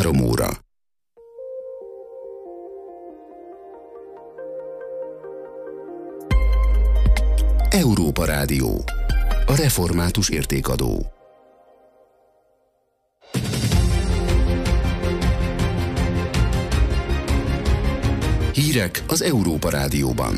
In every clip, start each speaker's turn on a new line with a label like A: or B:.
A: 3 óra. Európa Rádió. A református értékadó. Hírek az Európa Rádióban.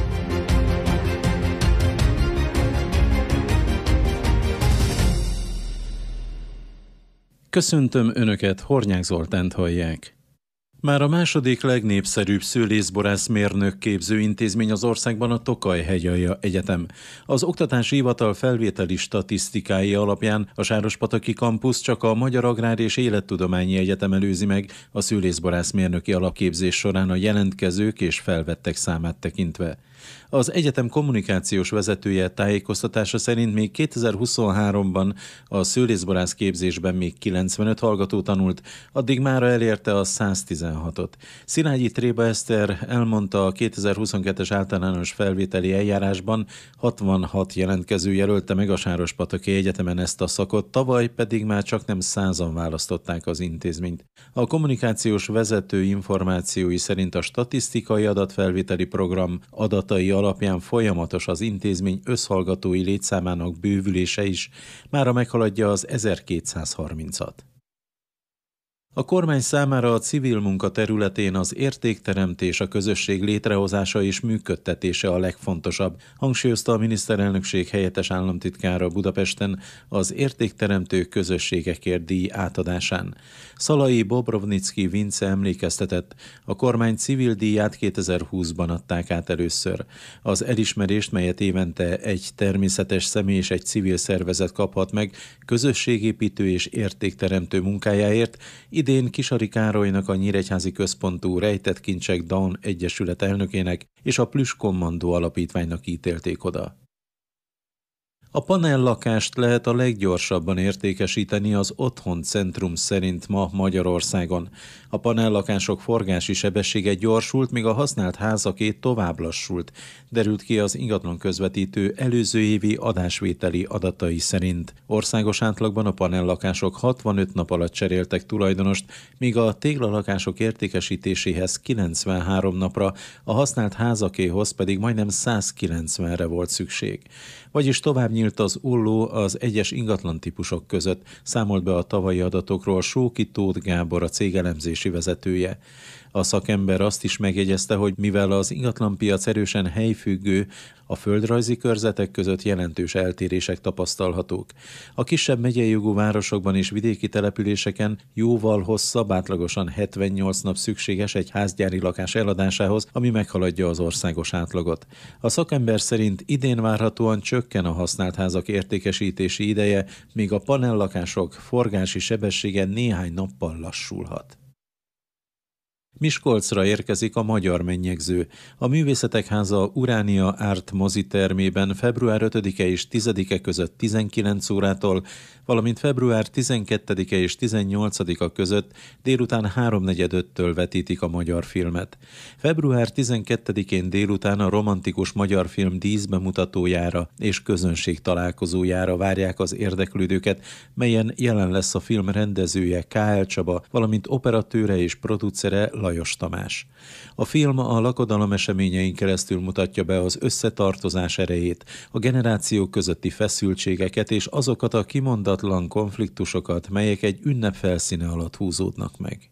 B: Köszöntöm Önöket, Hornyák Zoltánt hallják. Már a második legnépszerűbb szőlészborász-mérnök képző intézmény az országban a Tokaj-Hegyalja Egyetem. Az Oktatási Hivatal felvételi statisztikái alapján a Sárospataki kampusz csak a Magyar Agrár és Élettudományi Egyetem előzi meg a szőlészborász-mérnöki alapképzés során a jelentkezők és felvettek számát tekintve. Az egyetem kommunikációs vezetője tájékoztatása szerint még 2023-ban a szőlészborász képzésben még 95 hallgató tanult, addig mára elérte a 116-ot. Szilágyi Tréba Eszter elmondta, a 2022-es általános felvételi eljárásban 66 jelentkező jelölte meg a Sárospataki Egyetemen ezt a szakot, tavaly pedig már csaknem 100-an választották az intézményt. A kommunikációs vezető információi szerint a statisztikai adatfelvételi program adatai alapján folyamatos az intézmény összhallgatói létszámának bővülése is, mára meghaladja az 1230-at. A kormány számára a civil munka területén az értékteremtés, a közösség létrehozása és működtetése a legfontosabb, hangsúlyozta a miniszterelnökség helyettes államtitkára Budapesten az értékteremtő közösségekért díj átadásán. Szalai Bobrovnicki Vince emlékeztetett, a kormány civil díját 2020-ban adták át először. Az elismerést, melyet évente egy természetes személy és egy civil szervezet kaphat meg közösségépítő és értékteremtő munkájáért, idén Kisari Károlynak, a Nyíregyházi Központú Rejtett Kincsek Down Egyesület elnökének és a Plüss Kommandó Alapítványnak ítélték oda. A panellakást lehet a leggyorsabban értékesíteni az Otthon Centrum szerint ma Magyarországon. A panellakások forgási sebessége gyorsult, míg a használt házaké tovább lassult, derült ki az ingatlan közvetítő előző évi adásvételi adatai szerint. Országos átlagban a panellakások 65 nap alatt cseréltek tulajdonost, míg a téglalakások értékesítéséhez 93 napra, a használt házakéhoz pedig majdnem 190-re volt szükség. Vagyis tovább nyílt az olló az egyes ingatlan típusok között, számolt be a tavalyi adatokról Sóki Tóth Gábor, a cég elemzési vezetője. A szakember azt is megjegyezte, hogy mivel az ingatlanpiac erősen helyfüggő, a földrajzi körzetek között jelentős eltérések tapasztalhatók. A kisebb megyei jogú városokban és vidéki településeken jóval hosszabb, átlagosan 78 nap szükséges egy házgyári lakás eladásához, ami meghaladja az országos átlagot. A szakember szerint idén várhatóan csökken a használt házak értékesítési ideje, míg a panellakások forgási sebessége néhány nappal lassulhat. Miskolcra érkezik a Magyar Mennyegző. A Művészetek Háza Uránia Art mozitermében február 5-e és 10-e között 19 órától, valamint február 12-e és 18-a között délután 3:45-től vetítik a magyar filmet. Február 12-én délután a romantikus magyar film díszbemutatójára és közönség találkozójára várják az érdeklődőket, melyen jelen lesz a film rendezője K.L. Csaba, valamint operatőre és producere Lajos Tamás. A film a lakodalom eseményein keresztül mutatja be az összetartozás erejét, a generációk közötti feszültségeket és azokat a kimondatlan konfliktusokat, melyek egy ünnep felszíne alatt húzódnak meg.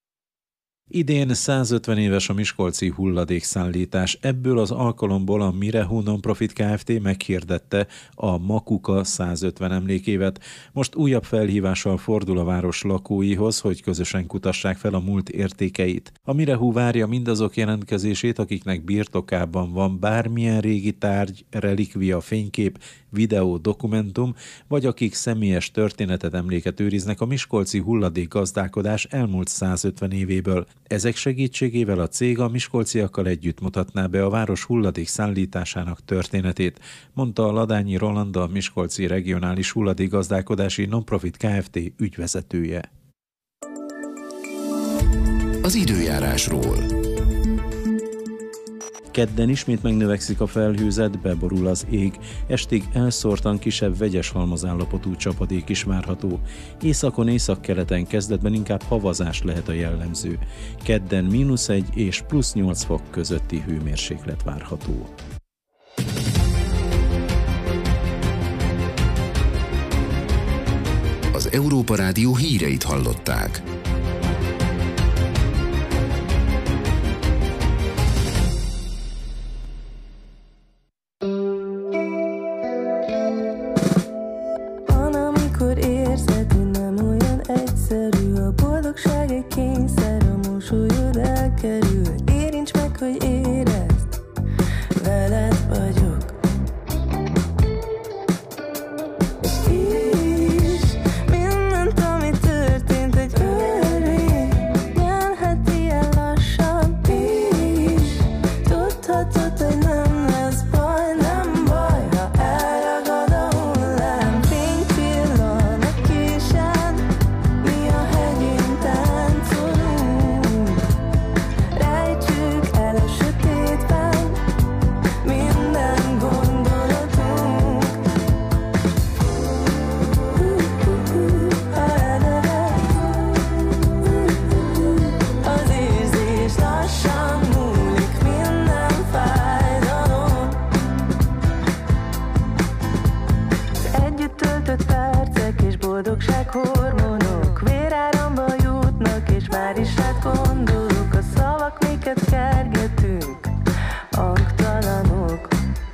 B: Idén 150 éves a miskolci hulladékszállítás. Ebből az alkalomból a Mirehu Nonprofit Kft. Meghirdette a Makuka 150 emlékévet. Most újabb felhívással fordul a város lakóihoz, hogy közösen kutassák fel a múlt értékeit. A Mirehu várja mindazok jelentkezését, akiknek birtokában van bármilyen régi tárgy, relikvia, fénykép, videó, dokumentum, vagy akik személyes történetet, emléket őriznek a miskolci hulladékgazdálkodás elmúlt 150 évéből. Ezek segítségével a cég a miskolciakkal együtt mutatná be a város hulladék szállításának történetét, mondta a Ladányi Roland, a Miskolci Regionális Hulladékgazdálkodási Nonprofit Kft. Ügyvezetője.
A: Az időjárásról.
B: Kedden ismét megnövekszik a felhőzet, beborul az ég, estig elszórtan kisebb vegyes halmazállapotú csapadék is várható. Északon, északkeleten kezdetben inkább havazás lehet a jellemző. Kedden -1 és +8 fok közötti hőmérséklet várható.
A: Az Európa Rádió híreit hallották.
C: Van, amikor érzed, hogy nem olyan egyszerű, a boldogság egy kényszer, a mosolyod elkerül. Érints meg, hogy érezd, veled vagyok. Hormonok véráramba jutnak, és már is rád gondolok. A szavak, miket kergetünk, hangtalanok.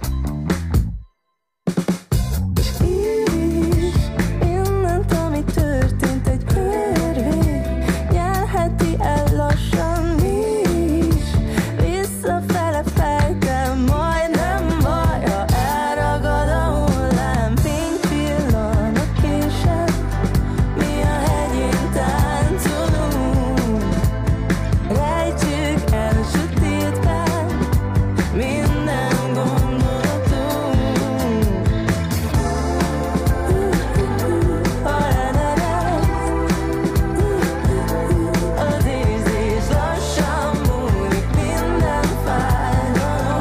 C: És így mindent, ami történt, egy örvény nyelheti el lassan is. Visszafele fejtem, majd nem baj, ha elragad a hullám. Fény villan a késem, mi a hegyén táncolunk. Rejtsük el a sötétben minden gondolatunk. Az érzés lassan múlik, minden fájdalom.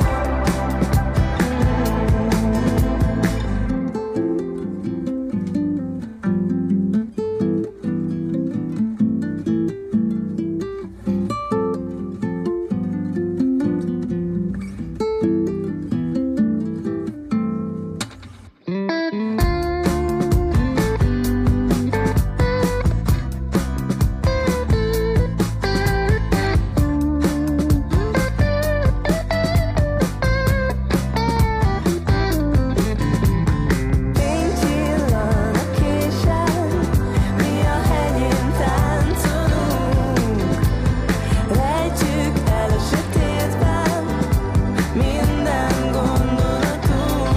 C: Fénycsillan a késem, mi a hegyén táncolunk. Rejtsük el a sötétben minden gondolatunk.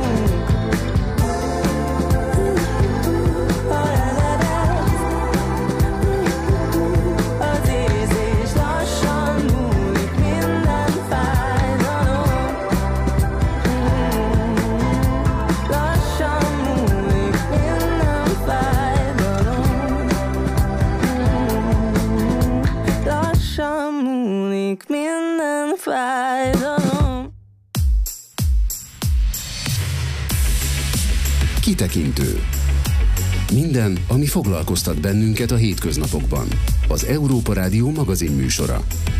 C: Az érzés lassan múlik, minden fájdalom. Lassan múlik, minden fájdalom. Lassan múlik, minden fájdalom.
A: Kitekintő. Minden, ami foglalkoztat bennünket a hétköznapokban. Az Európa Rádió magazinműsora.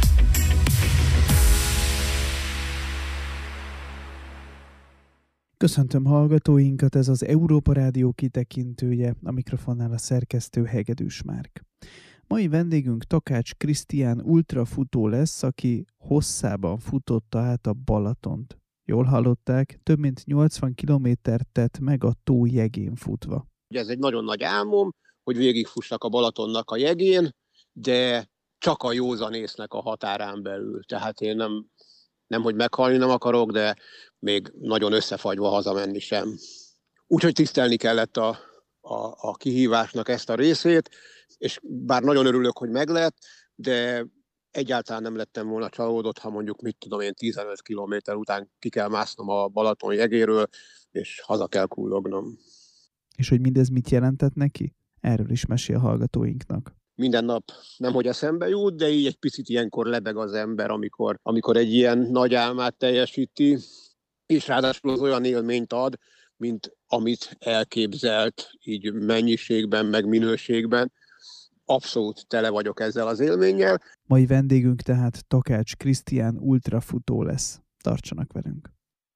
D: Köszöntöm hallgatóinkat, ez az Európa Rádió kitekintője, a mikrofonnál a szerkesztő Hegedűs Márk. Mai vendégünk Takács Krisztián ultrafutó lesz, aki hosszában futotta át a Balatont. Jól hallották, több mint 80 kilométert tett meg a tó jegén futva.
E: Ez egy nagyon nagy álmom, hogy végigfussak a Balatonnak a jegén, de csak a józanésznek a határán belül. Tehát én nem hogy meghalni nem akarok, de még nagyon összefagyva hazamenni sem. Úgyhogy tisztelni kellett a kihívásnak ezt a részét, és bár nagyon örülök, hogy meglett, de egyáltalán nem lettem volna csalódott, ha mondjuk 15 kilométer után ki kell másznom a Balaton jegéről, és haza kell kullognom.
D: És hogy mindez mit jelentett neki? Erről is mesél hallgatóinknak.
E: minden nap nemhogy eszembe jut, de így egy picit ilyenkor lebeg az ember, amikor egy ilyen nagy álmát teljesíti, és ráadásul az olyan élményt ad, mint amit elképzelt, így mennyiségben, meg minőségben. Abszolút tele vagyok ezzel az élménnyel.
D: Mai vendégünk tehát Takács Krisztián ultrafutó lesz. Tartsanak velünk!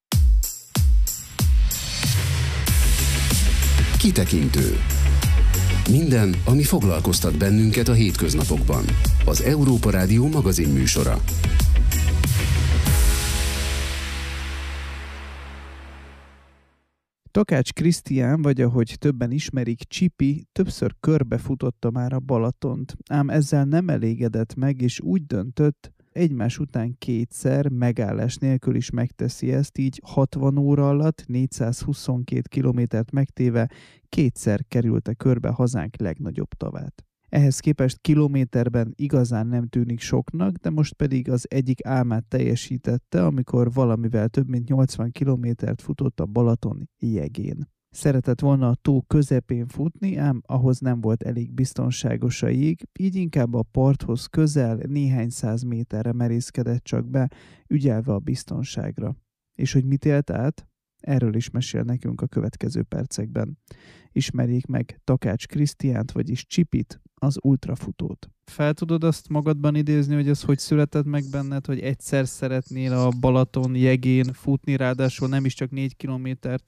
A: Kitekintő. Minden, ami foglalkoztat bennünket a hétköznapokban. Az Európa Rádió magazin műsora.
D: Takács Krisztián, vagy ahogy többen ismerik, Csipi, többször körbefutotta már a Balatont, ám ezzel nem elégedett meg, és úgy döntött, egymás után kétszer, megállás nélkül is megteszi ezt, így 60 óra alatt 422 kilométert megtéve kétszer kerülte körbe hazánk legnagyobb tavát. Ehhez képest kilométerben igazán nem tűnik soknak, de most pedig az egyik álmát teljesítette, amikor valamivel több mint 80 kilométert futott a Balaton jegén. Szeretett volna a tó közepén futni, ám ahhoz nem volt elég biztonságos a jég, így inkább a parthoz közel néhány száz méterre merészkedett csak be, ügyelve a biztonságra. És hogy mit élt át? Erről is mesél nekünk a következő percekben. Ismerjék meg Takács Krisztiánt, vagyis Csipit, az ultrafutót. Fel tudod azt magadban idézni, hogy ez hogy született meg benned, hogy egyszer szeretnél a Balaton jegén futni, ráadásul nem is csak 4 kilométert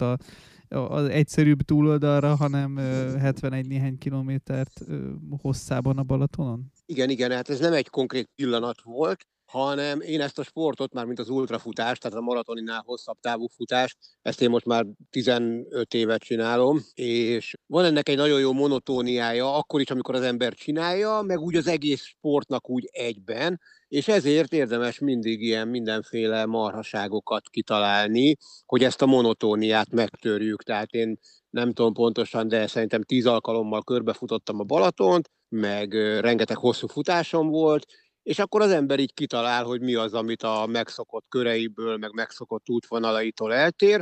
D: az egyszerűbb túloldalra, hanem 71 néhány kilométert hosszában a Balatonon?
E: Igen, hát ez nem egy konkrét pillanat volt, hanem én ezt a sportot, már mint az ultrafutást, tehát a maratoninál hosszabb távú futást, ezt én most már 15 évet csinálom, és van ennek egy nagyon jó monotóniája, akkor is, amikor az ember csinálja, meg úgy az egész sportnak úgy egyben, és ezért érdemes mindig ilyen mindenféle marhaságokat kitalálni, hogy ezt a monotóniát megtörjük. Tehát én nem tudom pontosan, de szerintem 10 alkalommal körbefutottam a Balatont, meg rengeteg hosszú futásom volt, és akkor az ember így kitalál, hogy mi az, amit a megszokott köreiből, meg megszokott útvonalaitól eltér.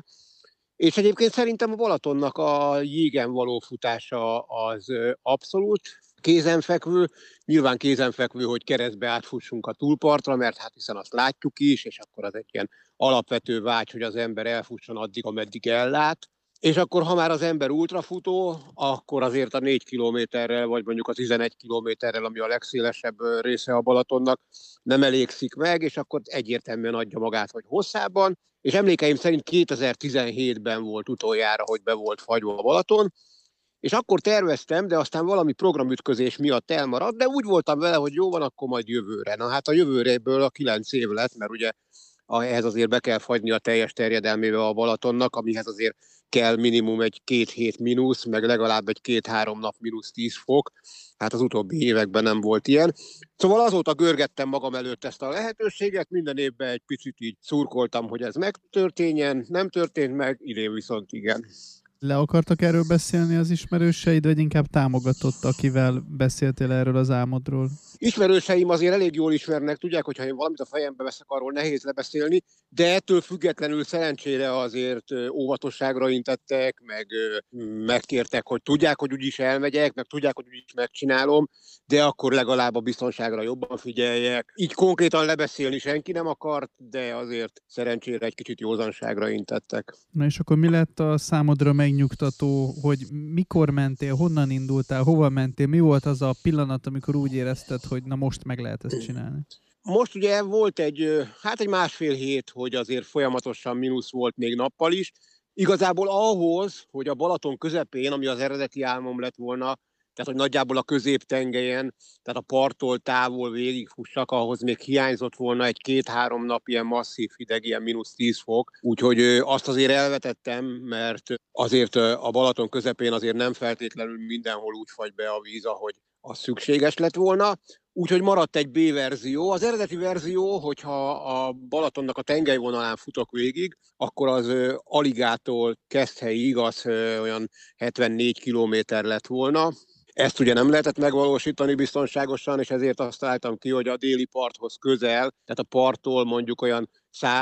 E: És egyébként szerintem a Balatonnak a jégen való futása az abszolút kézenfekvő. Nyilván kézenfekvő, hogy keresztbe átfussunk a túlpartra, mert hát hiszen azt látjuk is, és akkor az egy ilyen alapvető vágy, hogy az ember elfusson addig, ameddig ellát. És akkor, ha már az ember ultrafutó, akkor azért a 4 kilométerrel, vagy mondjuk a 11 kilométerrel, ami a legszélesebb része a Balatonnak, nem elégszik meg, és akkor egyértelműen adja magát, hogy hosszában. És emlékeim szerint 2017-ben volt utoljára, hogy be volt fagyva a Balaton, és akkor terveztem, de aztán valami programütközés miatt elmaradt, de úgy voltam vele, hogy jó van, akkor majd jövőre. Na hát a jövőréből a 9 év lett, mert ugye ehhez azért be kell fagyni a teljes terjedelmébe a Balatonnak, amihez azért kell minimum egy 2 hét mínusz, meg legalább egy 2-3 nap mínusz 10 fok. Hát az utóbbi években nem volt ilyen. Szóval azóta görgettem magam előtt ezt a lehetőséget, minden évben egy picit így szurkoltam, hogy ez megtörténjen, nem történt meg, idén viszont igen.
D: Le akartak erről beszélni az ismerőseid, vagy inkább támogatott, akivel beszéltél erről az álmodról?
E: Ismerőseim azért elég jól ismernek, tudják, hogy ha én valamit a fejembe veszek, arról nehéz lebeszélni, de ettől függetlenül szerencsére azért óvatosságra intettek, meg megkértek, hogy tudják, hogy úgyis elmegyek, meg tudják, hogy úgyis megcsinálom, de akkor legalább a biztonságra jobban figyeljek. Így konkrétan lebeszélni senki nem akart, de azért szerencsére egy kicsit józanságra intettek.
D: Na és akkor mi lett a számodra megnyugtató, hogy mikor mentél, honnan indultál, hova mentél, mi volt az a pillanat, amikor úgy érezted, hogy na most meg lehet ezt csinálni?
E: Most ugye volt egy másfél hét, hogy azért folyamatosan mínusz volt még nappal is. Igazából ahhoz, hogy a Balaton közepén, ami az eredeti álmom lett volna, tehát hogy nagyjából a középtengelyen, tehát a parttól távol végigfussak, ahhoz még hiányzott volna egy 2-3 nap ilyen masszív hideg, ilyen mínusz 10 fok. Úgyhogy azt azért elvetettem, mert azért a Balaton közepén azért nem feltétlenül mindenhol úgy fagy be a víz, ahogy az szükséges lett volna. Úgyhogy maradt egy B-verzió. Az eredeti verzió, hogyha a Balatonnak a tengelyvonalán futok végig, akkor az Aligától Keszthelyig az olyan 74 kilométer lett volna. Ezt ugye nem lehetett megvalósítani biztonságosan, és ezért azt találtam ki, hogy a déli parthoz közel, tehát a parttól mondjuk olyan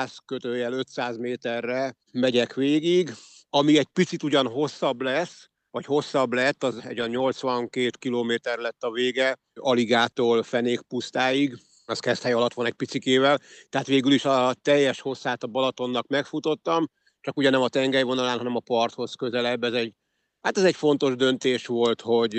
E: 100-500 méterre megyek végig, ami egy picit ugyan hosszabb lesz, vagy hosszabb lett, az egy a 82 kilométer lett a vége, Aligától Fenékpusztáig, az Keszthely alatt van egy picikével, tehát végül is a teljes hosszát a Balatonnak megfutottam, csak ugye nem a tengelyvonalán, hanem a parthoz közelebb. Ez egy fontos döntés volt, hogy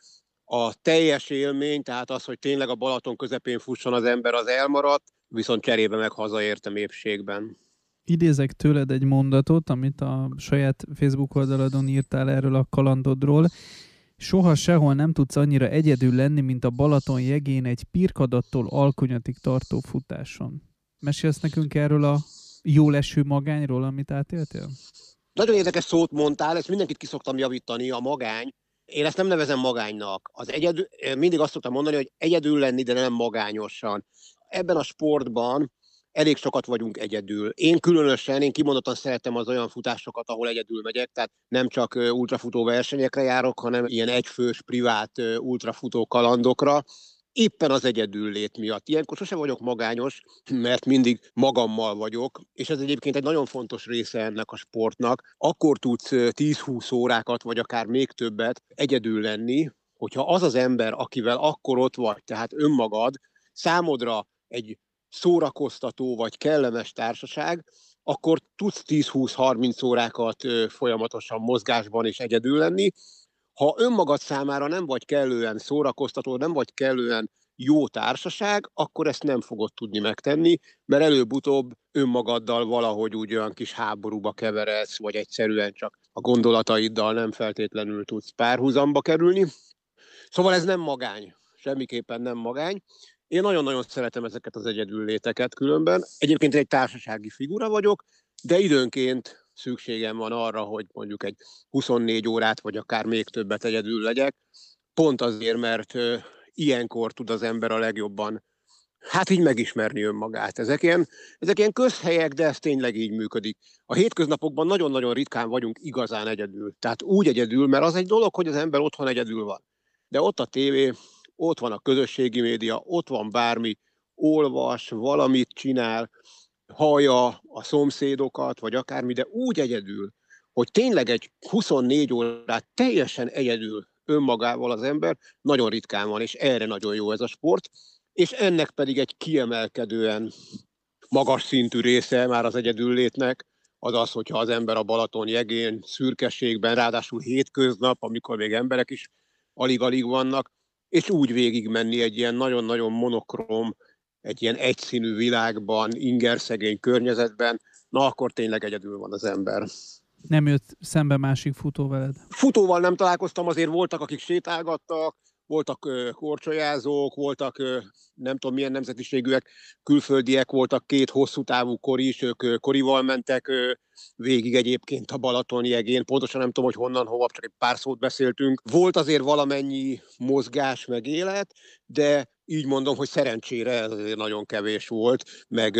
E: a teljes élmény, tehát az, hogy tényleg a Balaton közepén fusson az ember, az elmaradt, viszont cserébe meg hazaértem épségben.
D: Idézek tőled egy mondatot, amit a saját Facebook oldaladon írtál erről a kalandodról. Soha sehol nem tudsz annyira egyedül lenni, mint a Balaton jegén egy Pirkadattól Alkonyatig tartó futáson. Mesélsz nekünk erről a jól eső magányról, amit átéltél?
E: Nagyon érdekes szót mondtál, ezt mindenkit ki szoktam javítani, a magány. Én ezt nem nevezem magánynak. Mindig azt szoktam mondani, hogy egyedül lenni, de nem magányosan. Ebben a sportban elég sokat vagyunk egyedül. Én kimondottan szeretem az olyan futásokat, ahol egyedül megyek, tehát nem csak ultrafutó versenyekre járok, hanem ilyen egyfős, privát ultrafutó kalandokra. Éppen az egyedüllét miatt. Ilyenkor sose vagyok magányos, mert mindig magammal vagyok, és ez egyébként egy nagyon fontos része ennek a sportnak. Akkor tudsz 10-20 órákat, vagy akár még többet egyedül lenni, hogyha az az ember, akivel akkor ott vagy, tehát önmagad, számodra egy szórakoztató vagy kellemes társaság, akkor tudsz 10-20-30 órákat folyamatosan mozgásban és egyedül lenni. Ha önmagad számára nem vagy kellően szórakoztató, nem vagy kellően jó társaság, akkor ezt nem fogod tudni megtenni, mert előbb-utóbb önmagaddal valahogy úgy olyan kis háborúba keveredsz, vagy egyszerűen csak a gondolataiddal nem feltétlenül tudsz párhuzamba kerülni. Szóval ez nem magány, semmiképpen nem magány. Én nagyon-nagyon szeretem ezeket az egyedülléteket különben. Egyébként egy társasági figura vagyok, de időnként szükségem van arra, hogy mondjuk egy 24 órát, vagy akár még többet egyedül legyek. Pont azért, mert ilyenkor tud az ember a legjobban így megismerni önmagát. Ezek ilyen közhelyek, de ez tényleg így működik. A hétköznapokban nagyon-nagyon ritkán vagyunk igazán egyedül. Tehát úgy egyedül, mert az egy dolog, hogy az ember otthon egyedül van. De ott a tévé, ott van a közösségi média, ott van bármi, olvas, valamit csinál, hallja a szomszédokat, vagy akármi, de úgy egyedül, hogy tényleg egy 24 órát teljesen egyedül önmagával az ember, nagyon ritkán van, és erre nagyon jó ez a sport, és ennek pedig egy kiemelkedően magas szintű része már az egyedüllétnek, az, hogyha az ember a Balaton jegén, szürkeségben, ráadásul hétköznap, amikor még emberek is alig-alig vannak, és úgy végigmenni egy ilyen nagyon-nagyon monokróm, egy ilyen egyszínű világban, ingerszegény környezetben, akkor tényleg egyedül van az ember.
D: Nem jött szembe másik futó veled?
E: Futóval nem találkoztam, azért voltak, akik sétálgattak, voltak korcsolyázók, voltak nem tudom milyen nemzetiségűek, külföldiek, voltak 2 hosszú távú kori is, ők korival mentek végig egyébként a Balaton jegén, pontosan nem tudom, hogy honnan, hova, csak egy pár szót beszéltünk. Volt azért valamennyi mozgás meg élet, de így mondom, hogy szerencsére ez azért nagyon kevés volt, meg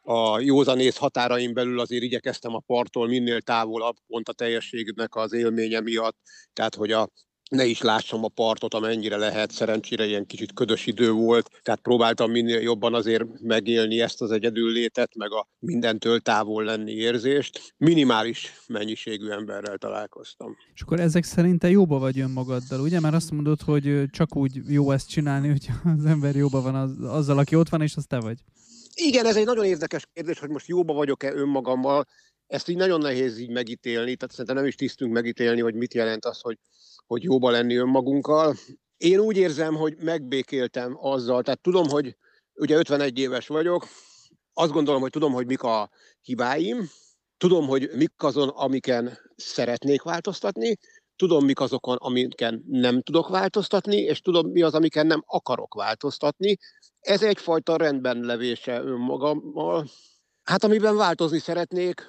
E: a józanész határain belül azért igyekeztem a parttól minél távolabb, pont a teljességnek az élménye miatt, tehát hogy ne is lássam a partot, amennyire lehet, szerencsére ilyen kicsit ködös idő volt, tehát próbáltam minél jobban azért megélni ezt az egyedüllétet, meg a mindentől távol lenni érzést. Minimális mennyiségű emberrel találkoztam.
D: És akkor ezek szerint te jóba vagy önmagaddal, ugye? Már azt mondod, hogy csak úgy jó ezt csinálni, hogy az ember jóba van azzal, aki ott van, és az te vagy.
E: Igen, ez egy nagyon érdekes kérdés, hogy most jóba vagyok-e önmagammal. Ezt így nagyon nehéz így megítélni, tehát szerintem nem is tisztünk megítélni, hogy mit jelent az, hogy jóba lenni önmagunkkal. Én úgy érzem, hogy megbékéltem azzal, tehát tudom, hogy ugye 51 éves vagyok, azt gondolom, hogy tudom, hogy mik a hibáim, tudom, hogy mik azon, amiken szeretnék változtatni, tudom, mik azokon, amiken nem tudok változtatni, és tudom, mi az, amiken nem akarok változtatni. Ez egyfajta rendben levése önmagammal. Amiben változni szeretnék,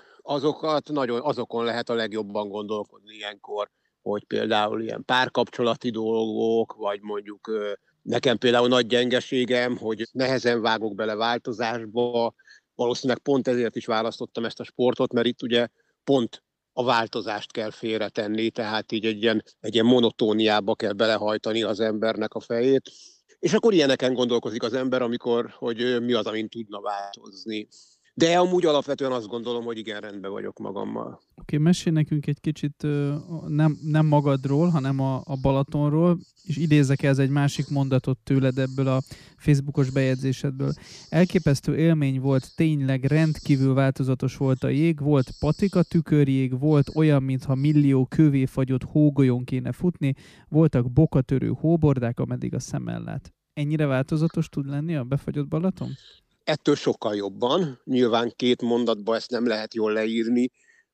E: azokon lehet a legjobban gondolkodni ilyenkor, hogy például ilyen párkapcsolati dolgok, vagy mondjuk nekem például nagy gyengeségem, hogy nehezen vágok bele változásba. Valószínűleg pont ezért is választottam ezt a sportot, mert itt ugye pont a változást kell félretenni, tehát így egy ilyen monotóniába kell belehajtani az embernek a fejét. És akkor ilyeneken gondolkozik az ember, hogy mi az, amin tudna változni. De amúgy alapvetően azt gondolom, hogy igen, rendben vagyok magammal.
D: Oké, mesélj nekünk egy kicsit nem magadról, hanem a Balatonról, és idézek ez egy másik mondatot tőled ebből a Facebookos bejegyzésedből. Elképesztő élmény volt, tényleg rendkívül változatos volt a jég, volt patika tükörjég, volt olyan, mintha millió kővé fagyott hógolyón kéne futni, voltak bokatörő hóbordák, ameddig a szemmel lát. Ennyire változatos tud lenni a befagyott Balaton?
E: Ettől sokkal jobban. Nyilván 2 mondatban ezt nem lehet jól leírni,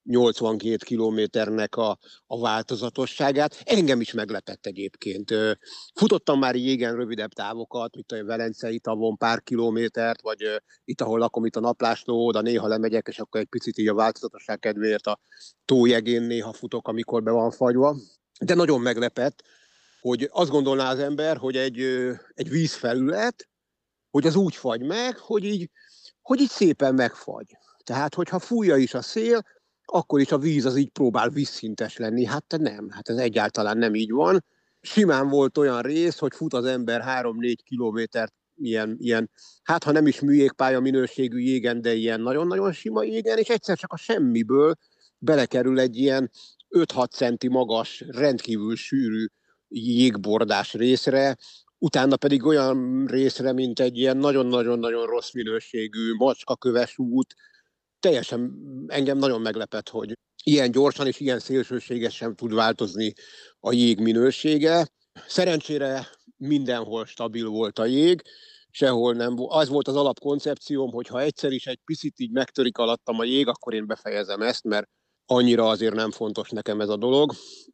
E: 82 kilométernek a változatosságát. Engem is meglepett egyébként. Futottam már jégen rövidebb távokat, mint a Velencei tavon pár kilométert, vagy itt, ahol lakom, itt a Naplásló, oda néha lemegyek, és akkor egy picit így a változatosság kedvéért a tójegén néha futok, amikor be van fagyva. De nagyon meglepett, hogy azt gondolná az ember, hogy egy vízfelület, hogy az úgy fagy meg, hogy így szépen megfagy. Tehát, hogyha fújja is a szél, akkor is a víz az így próbál vízszintes lenni. Hát nem, hát ez egyáltalán nem így van. Simán volt olyan rész, hogy fut az ember 3-4 kilométert ilyen, hát ha nem is műjégpálya minőségű jégen, de ilyen nagyon-nagyon sima jégen, és egyszer csak a semmiből belekerül egy ilyen 5-6 centi magas, rendkívül sűrű jégbordás részre, utána pedig olyan részre, mint egy ilyen nagyon-nagyon-nagyon rossz minőségű macskaköves út. Teljesen engem nagyon meglepett, hogy ilyen gyorsan és ilyen szélsőségesen tud változni a jég minősége. Szerencsére mindenhol stabil volt a jég, sehol nem. Az volt az alapkoncepcióm, hogy ha egyszer is egy picit így megtörik alattam a jég, akkor én befejezem ezt, mert annyira azért nem fontos nekem ez a dolog.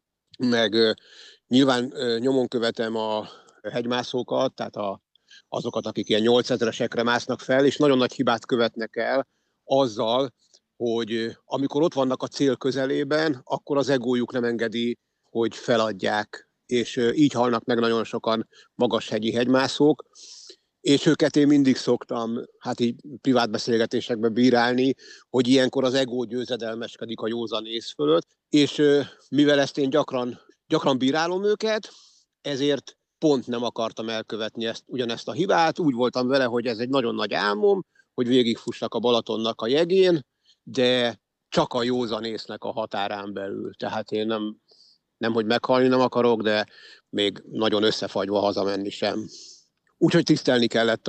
E: Meg nyilván nyomon követem a hegymászókat, tehát azokat, akik ilyen 8000-esekre másznak fel, és nagyon nagy hibát követnek el azzal, hogy amikor ott vannak a cél közelében, akkor az egójuk nem engedi, hogy feladják, és így halnak meg nagyon sokan magashegyi hegymászók, és őket én mindig szoktam, hát így privát beszélgetésekben bírálni, hogy ilyenkor az egó győzedelmeskedik a józan ész fölött, és mivel ezt én gyakran bírálom őket, ezért pont nem akartam elkövetni ugyanezt a hibát. Úgy voltam vele, hogy ez egy nagyon nagy álmom, hogy végigfussak a Balatonnak a jegén, de csak a józan észnek a határán belül. Tehát én nem hogy meghalni nem akarok, de még nagyon összefagyva hazamenni sem. Úgyhogy tisztelni kellett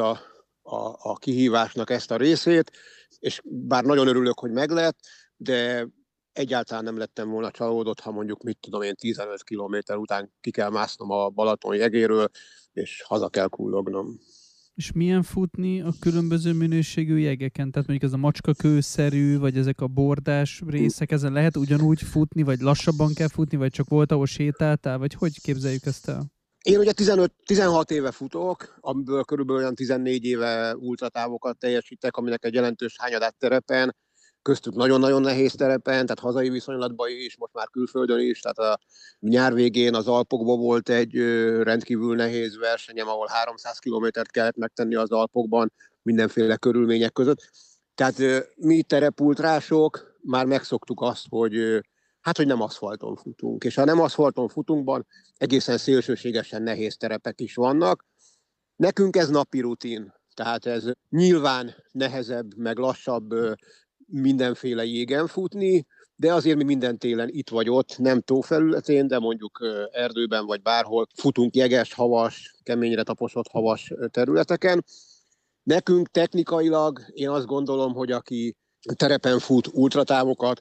E: a kihívásnak ezt a részét, és bár nagyon örülök, hogy meglett, de egyáltalán nem lettem volna csalódott, ha mondjuk, 15 kilométer után ki kell másznom a Balaton jegéről, és haza kell kullognom.
D: És milyen futni a különböző minőségű jegeken? Tehát mondjuk ez a macskakőszerű, vagy ezek a bordás részek, ezen lehet ugyanúgy futni, vagy lassabban kell futni, vagy csak volt, ahol sétáltál, vagy hogy képzeljük ezt el?
E: Én ugye 16 éve futok, amiből körülbelül olyan 14 éve ultratávokat teljesítek, aminek egy jelentős hányadát terepen, köztük nagyon-nagyon nehéz terepen, tehát hazai viszonylatban is, most már külföldön is, tehát a nyár végén az Alpokban volt egy rendkívül nehéz versenyem, ahol 300 kilométert kellett megtenni az Alpokban mindenféle körülmények között. Tehát mi terepultrások már megszoktuk azt, hogy nem aszfalton futunk. És ha nem aszfalton futunkban, egészen szélsőségesen nehéz terepek is vannak. Nekünk ez napi rutin. Tehát ez nyilván nehezebb, meg lassabb mindenféle jégen futni, de azért mi minden télen itt vagy ott, nem tófelületén, de mondjuk erdőben vagy bárhol futunk jeges, havas, keményre taposott havas területeken. Nekünk technikailag én azt gondolom, hogy aki terepen fut ultratávokat,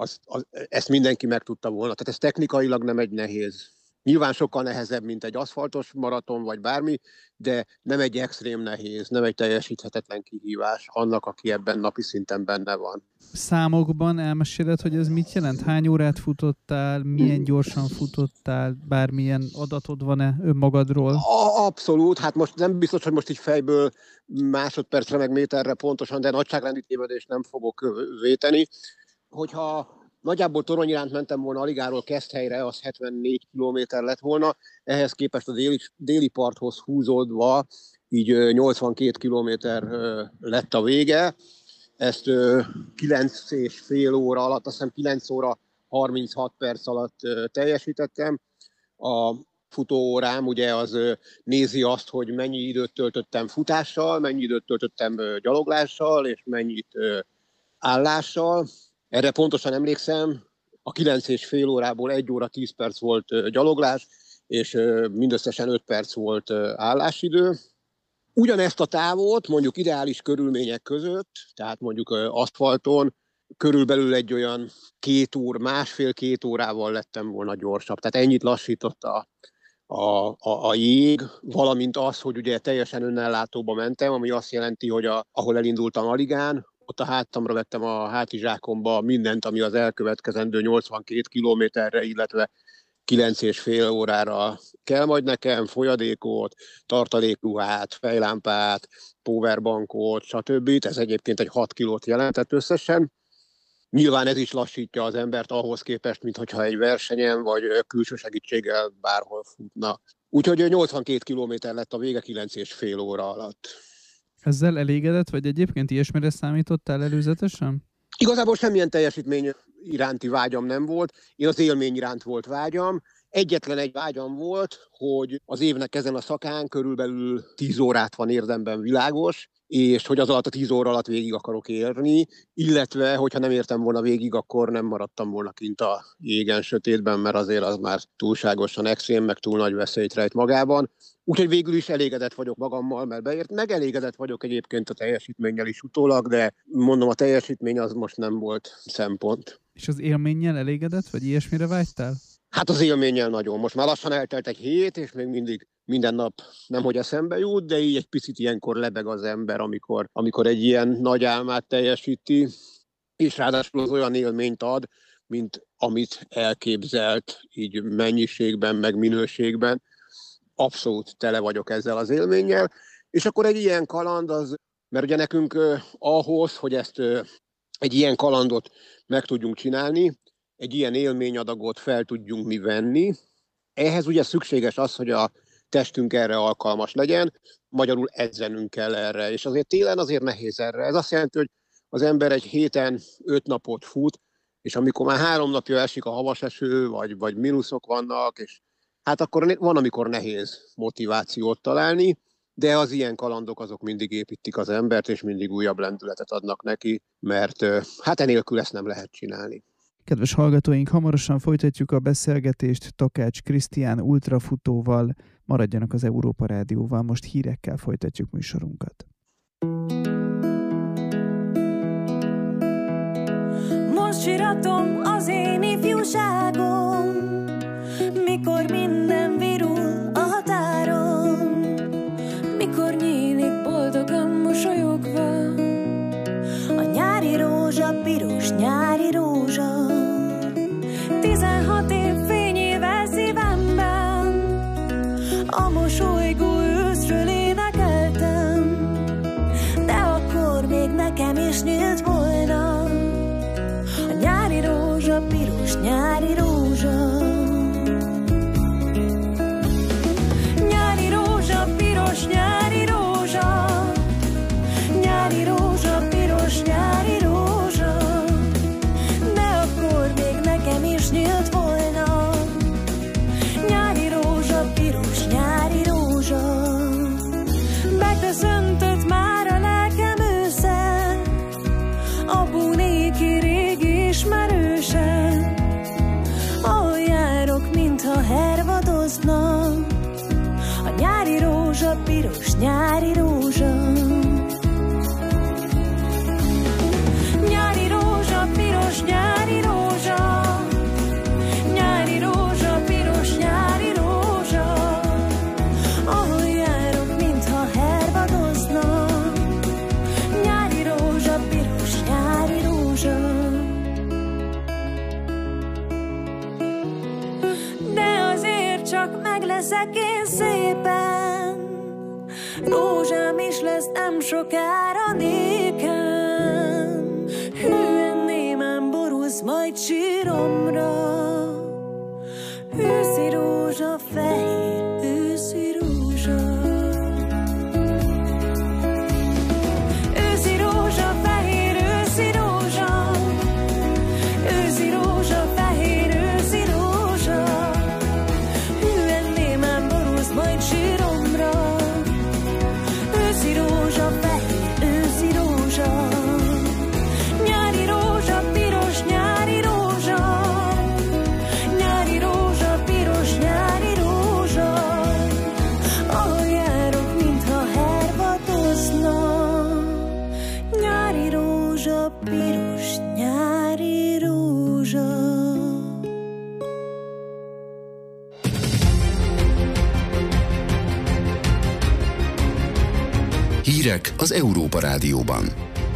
E: ezt mindenki meg tudta volna. Tehát ez technikailag nem egy nehéz. Nyilván sokkal nehezebb, mint egy aszfaltos maraton, vagy bármi, de nem egy extrém nehéz, nem egy teljesíthetetlen kihívás annak, aki ebben napi szinten benne van.
D: Számokban elmeséled, hogy ez mit jelent? Hány órát futottál, milyen gyorsan futottál, bármilyen adatod van-e önmagadról?
E: Abszolút, hát most nem biztos, hogy most így fejből másodpercre meg méterre pontosan, de nagyságrendi tévedést nem fogok véteni. Hogyha nagyjából torony iránt mentem volna Aligáról Keszthelyre, az 74 kilométer lett volna, ehhez képest a déli parthoz húzódva így 82 kilométer lett a vége. Ezt 9,5 óra alatt, azt hiszem 9 óra 36 perc alatt teljesítettem. futóórám ugye az nézi azt, hogy mennyi időt töltöttem futással, mennyi időt töltöttem gyaloglással, és mennyit állással. Erre pontosan emlékszem, a 9,5 órából 1 óra 10 perc volt gyaloglás, és mindösszesen 5 perc volt állásidő. Ugyanezt a távot mondjuk ideális körülmények között, tehát mondjuk aszfalton, körülbelül egy olyan 1,5-2 órával lettem volna gyorsabb. Tehát ennyit lassított a jég, valamint az, hogy ugye teljesen önellátóba mentem, ami azt jelenti, hogy ahol elindultam Aligán, ott a hátamra vettem a hátizsákomba mindent, ami az elkövetkezendő 82 kilométerre, illetve 9,5 órára kell majd nekem, folyadékot, tartalékruhát, fejlámpát, powerbankot, stb. Ez egyébként egy 6 kilót jelentett összesen. Nyilván ez is lassítja az embert ahhoz képest, mintha egy versenyen vagy külső segítséggel bárhol futna. Úgyhogy 82 kilométer lett a vége 9,5 óra alatt.
D: Ezzel elégedett, vagy egyébként ilyesmire számítottál előzetesen?
E: Igazából semmilyen teljesítmény iránti vágyam nem volt, én az élmény iránt volt vágyam. Egyetlen egy vágyam volt, hogy az évnek ezen a szakán körülbelül 10 órát van érdemben világos, és hogy az alatt a 10 óra alatt végig akarok érni, illetve, hogyha nem értem volna végig, akkor nem maradtam volna kint a jégen sötétben, mert azért az már túlságosan extrém, meg túl nagy veszélyt rejt magában. Úgyhogy végül is elégedett vagyok magammal, mert beért. Megelégedett vagyok egyébként a teljesítménnyel is utólag, de mondom, a teljesítmény az most nem volt szempont.
D: És az élménnyel elégedett, vagy ilyesmire vágytál?
E: Hát az élménnyel nagyon. Most már lassan eltelt egy hét, és még mindig minden nap nemhogy eszembe jut, de így egy picit ilyenkor lebeg az ember, amikor egy ilyen nagy álmát teljesíti, és ráadásul az olyan élményt ad, mint amit elképzelt, így mennyiségben, meg minőségben. Abszolút tele vagyok ezzel az élménnyel. És akkor egy ilyen kaland az, mert ugye nekünk ahhoz, hogy ezt egy ilyen kalandot meg tudjunk csinálni, egy ilyen élményadagot fel tudjunk mi venni, ehhez ugye szükséges az, hogy a testünk erre alkalmas legyen, magyarul edzenünk kell erre, és azért télen azért nehéz erre. Ez azt jelenti, hogy az ember egy héten 5 napot fut, és amikor már 3 napja esik a havas eső, vagy mínuszok vannak, és hát akkor van, amikor nehéz motivációt találni, de az ilyen kalandok azok mindig építik az embert, és mindig újabb lendületet adnak neki, mert hát enélkül ezt nem lehet csinálni.
D: Kedves hallgatóink, hamarosan folytatjuk a beszélgetést Takács Krisztián ultrafutóval. Maradjanak az Európa Rádióval, most hírekkel folytatjuk műsorunkat.
C: Most síratom az én ifjúságom, mikor minden virul a határon, mikor nyílik boldogan mosolyogva a nyári rózsa, piros nyári rózsa. 16 év fényével szívemben a mosolygó őszről énekeltem, de akkor még nekem is nyílt volna a nyári rózsa, piros nyári rózsa. Nyári rózsa, piros nyári rózsa, nyári rózsa, piros nyári rózsa, de akkor még nekem is nyílt volna nyári rózsa, piros nyári rózsa. Beköszöntött már a lelkem ősszel, a búnéki régi ismerősen, ahol járok, mintha hervadoznak a nyári rózsa, piros nyári rózsa. Nyári rózsa, piros nyári rózsa, nyári rózsa, piros nyári rózsa, ahol járok, mintha hervadoznak nyári rózsa, piros nyári rózsa. De azért csak meg leszek én szépen, rózsám is lesz nem sokára nékem, hűen némán borulsz majd síromra, őszi rózsa, fehér őszi rózsa. Őszi rózsa, fehér őszi rózsa, őszi rózsa, fehér őszi rózsa, hűen némán rózsa, piros nyári rózsa.
A: Hírek az Európa Rádióban.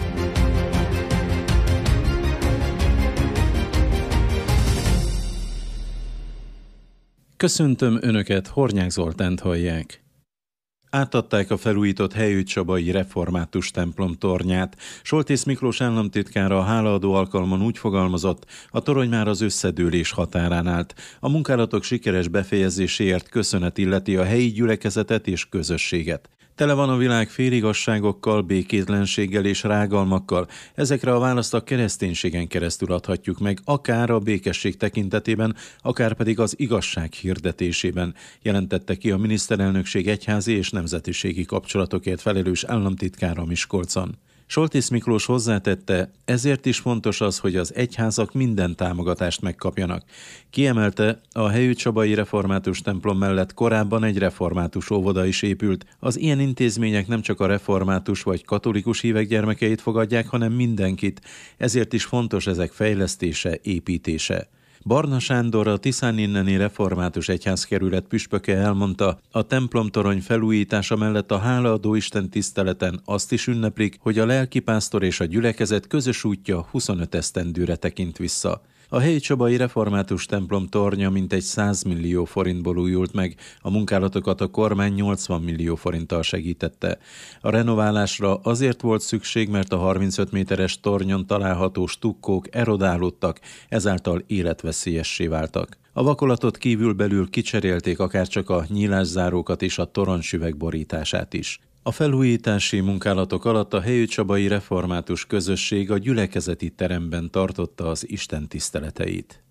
B: Köszöntöm Önöket, Hornyák Zoltánt hallják. Átadták a felújított Helyügy-Csabai református templom tornyát. Soltész Miklós államtitkár a hálaadó alkalmon úgy fogalmazott, a torony már az összedőlés határán állt. A munkálatok sikeres befejezéséért köszönet illeti a helyi gyülekezetet és közösséget. Tele van a világ féligasságokkal, békétlenséggel és rágalmakkal. Ezekre a választ a kereszténységen keresztül adhatjuk meg, akár a békesség tekintetében, akár pedig az igazság hirdetésében, jelentette ki a miniszterelnökség egyházi és nemzetiségi kapcsolatokért felelős államtitkára Miskolcon. Soltész Miklós hozzátette, ezért is fontos az, hogy az egyházak minden támogatást megkapjanak. Kiemelte, a Helyügy-Csabai református templom mellett korábban egy református óvoda is épült. Az ilyen intézmények nem csak a református vagy katolikus hívek gyermekeit fogadják, hanem mindenkit. Ezért is fontos ezek fejlesztése, építése. Barna Sándor, a Tiszáninneni református egyházkerület püspöke elmondta, a templomtorony felújítása mellett a hálaadó Isten tiszteleten azt is ünneplik, hogy a lelkipásztor és a gyülekezet közös útja 25 esztendőre tekint vissza. A Helyügy-Csabai református templom tornya mintegy 100 millió forintból újult meg, a munkálatokat a kormány 80 millió forinttal segítette. A renoválásra azért volt szükség, mert a 35 méteres tornyon található stukkók erodálódtak, ezáltal életveszélyessé váltak. A vakolatot kívülbelül kicserélték akárcsak a nyílászárókat és a toronysüveg borítását is. A felújítási munkálatok alatt a Helyügy-Csabai református közösség a gyülekezeti teremben tartotta az istentiszteleteit.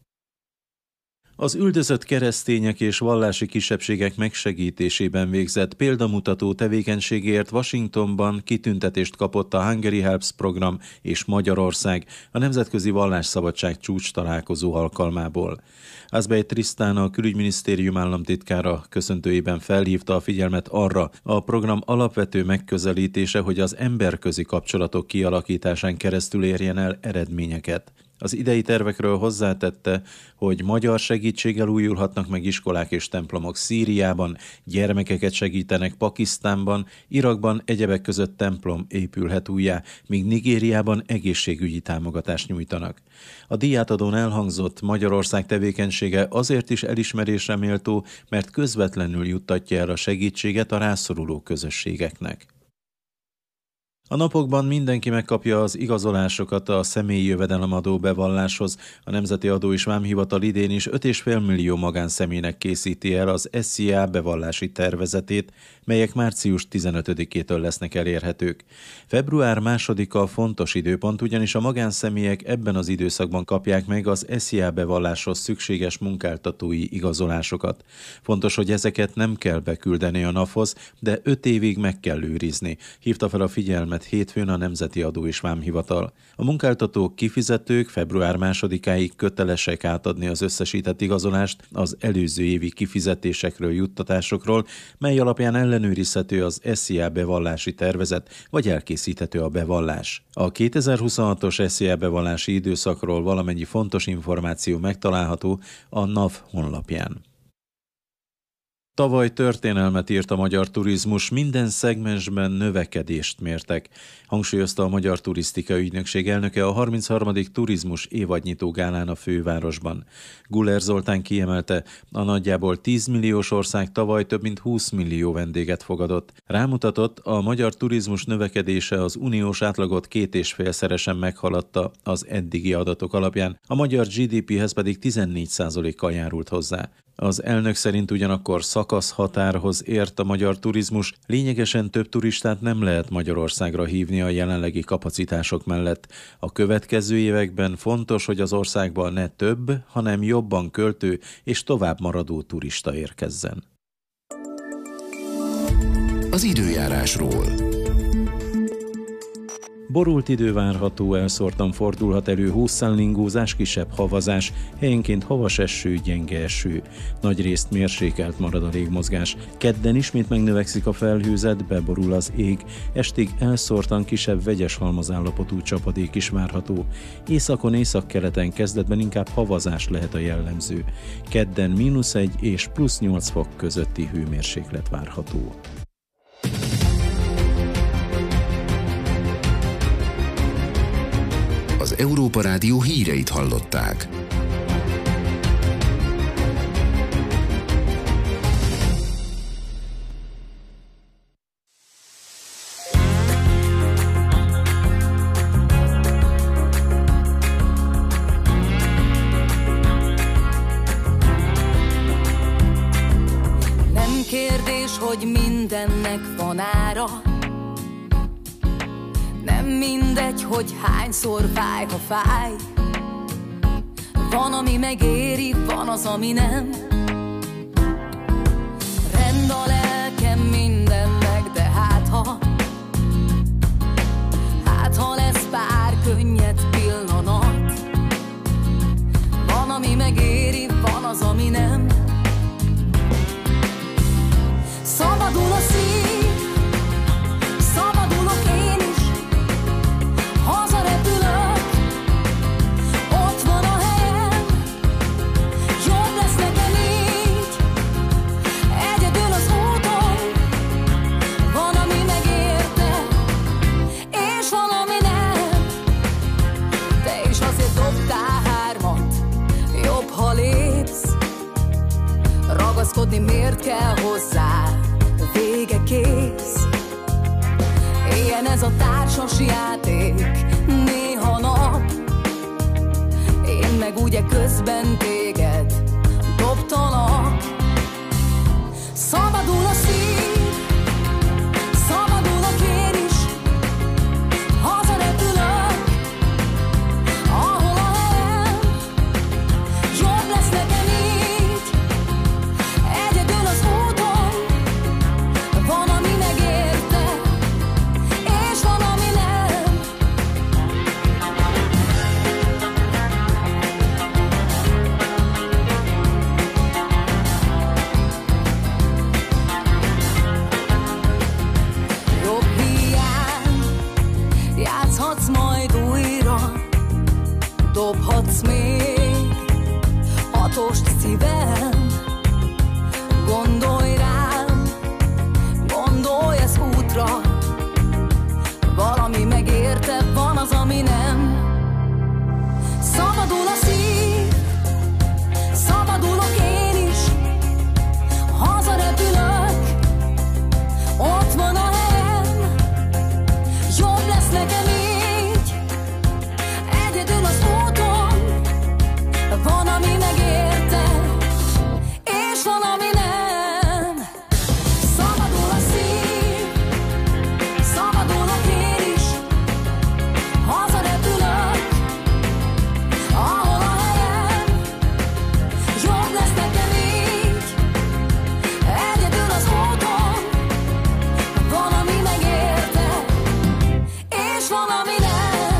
B: Az üldözött keresztények és vallási kisebbségek megsegítésében végzett példamutató tevékenységért Washingtonban kitüntetést kapott a Hungary Helps program és Magyarország a Nemzetközi Vallásszabadság csúcs találkozó alkalmából. Azbej Trisztán, a külügyminisztérium államtitkára köszöntőjében felhívta a figyelmet arra, a program alapvető megközelítése, hogy az emberközi kapcsolatok kialakításán keresztül érjen el eredményeket. Az idei tervekről hozzátette, hogy magyar segítséggel újulhatnak meg iskolák és templomok Szíriában, gyermekeket segítenek Pakisztánban, Irakban egyebek között templom épülhet újjá, míg Nigériában egészségügyi támogatást nyújtanak. A díjátadón elhangzott, Magyarország tevékenysége azért is elismerésre méltó, mert közvetlenül juttatja el a segítséget a rászoruló közösségeknek. A napokban mindenki megkapja az igazolásokat a személyi jövedelemadó bevalláshoz. A Nemzeti Adó és Vámhivatal idén is 5,5 millió magánszemélynek készíti el az SZIA bevallási tervezetét, melyek március 15-től lesznek elérhetők. Február 2-a fontos időpont, ugyanis a magánszemélyek ebben az időszakban kapják meg az SZIA bevalláshoz szükséges munkáltatói igazolásokat. Fontos, hogy ezeket nem kell beküldeni a NAV-hoz, de 5 évig meg kell őrizni, hívta fel a figyelmet hétfőn a Nemzeti Adó és Vámhivatal. A munkáltatók, kifizetők február 2-áig kötelesek átadni az összesített igazolást az előző évi kifizetésekről, juttatásokról, mely alapján ellenőrizhető az SZIA bevallási tervezet, vagy elkészíthető a bevallás. A 2026-os SZIA bevallási időszakról valamennyi fontos információ megtalálható a NAV honlapján. Tavaly történelmet írt a magyar turizmus, minden szegmensben növekedést mértek, hangsúlyozta a Magyar Turisztikai Ügynökség elnöke a 33. turizmus évadnyitó gálán a fővárosban. Guller Zoltán kiemelte, a nagyjából 10 milliós ország tavaly több mint 20 millió vendéget fogadott. Rámutatott, a magyar turizmus növekedése az uniós átlagot 2,5-szeresen meghaladta az eddigi adatok alapján, a magyar GDP-hez pedig 14%-kal járult hozzá. Az elnök szerint ugyanakkor szakaszhatárhoz ért a magyar turizmus, lényegesen több turistát nem lehet Magyarországra hívni a jelenlegi kapacitások mellett. A következő években fontos, hogy az országba ne több, hanem jobban költő és tovább maradó turista érkezzen.
A: Az időjárásról.
B: Borult idő várható, elszórtan fordulhat elő hószálingózás, kisebb havazás, helyenként havas eső, gyenge eső. Nagyrészt mérsékelt marad a légmozgás. Kedden ismét megnövekszik a felhőzet, beborul az ég. Estig elszórtan kisebb vegyes halmazállapotú csapadék is várható. Északon, északkeleten kezdetben inkább havazás lehet a jellemző. Kedden -1 és +8 fok közötti hőmérséklet várható.
A: Az Európa Rádió híreit hallották.
F: Nem kérdés, hogy mindennek van ára. Nem mindegy, hogy hányszor fáj, ha fáj. Van, ami megéri, van az, ami nem. Rend a lelkem mindennek, de hát ha lesz pár könnyed pillanat. Van, ami megéri, van az, ami nem. Szabadul a szív, szabadulok én is. Hazarepülök, ott van a helyem. Jobb lesz nekem így, egyedül az úton. Van, ami megérte, és van, ami nem. Te is azért dobtál 3, jobb, ha lépsz. Ragaszkodni miért kell hozzá, vége kész. Ilyen ez a társas játék, néha nap. Én meg ugye közben téged dobtalak. Szabadul a szív, szabadulok én is. Hazarepülök, ahol a helyem. Jobb lesz nekem így, egyedül az úton. Van, ami megérte, és van, ami nem. Jobb hiány, játszhatsz majd újra. Dobhatsz még 6-ost szívem. Gondolj rám, gondolj ez útra. Valami megérte, van az, ami nem. Szabadul a szív, szabadulok én is. Hazarepülök, ott van a helyem. Jobb lesz nekem így, egyedül az úton. Van, ami megérte, és van, ami nem. Szabadul a szív, szabadulok én is. Hazarepülök, ahol a helyem. Jobb lesz nekem így, egyedül az úton. Van, ami megérte, és van, ami nem.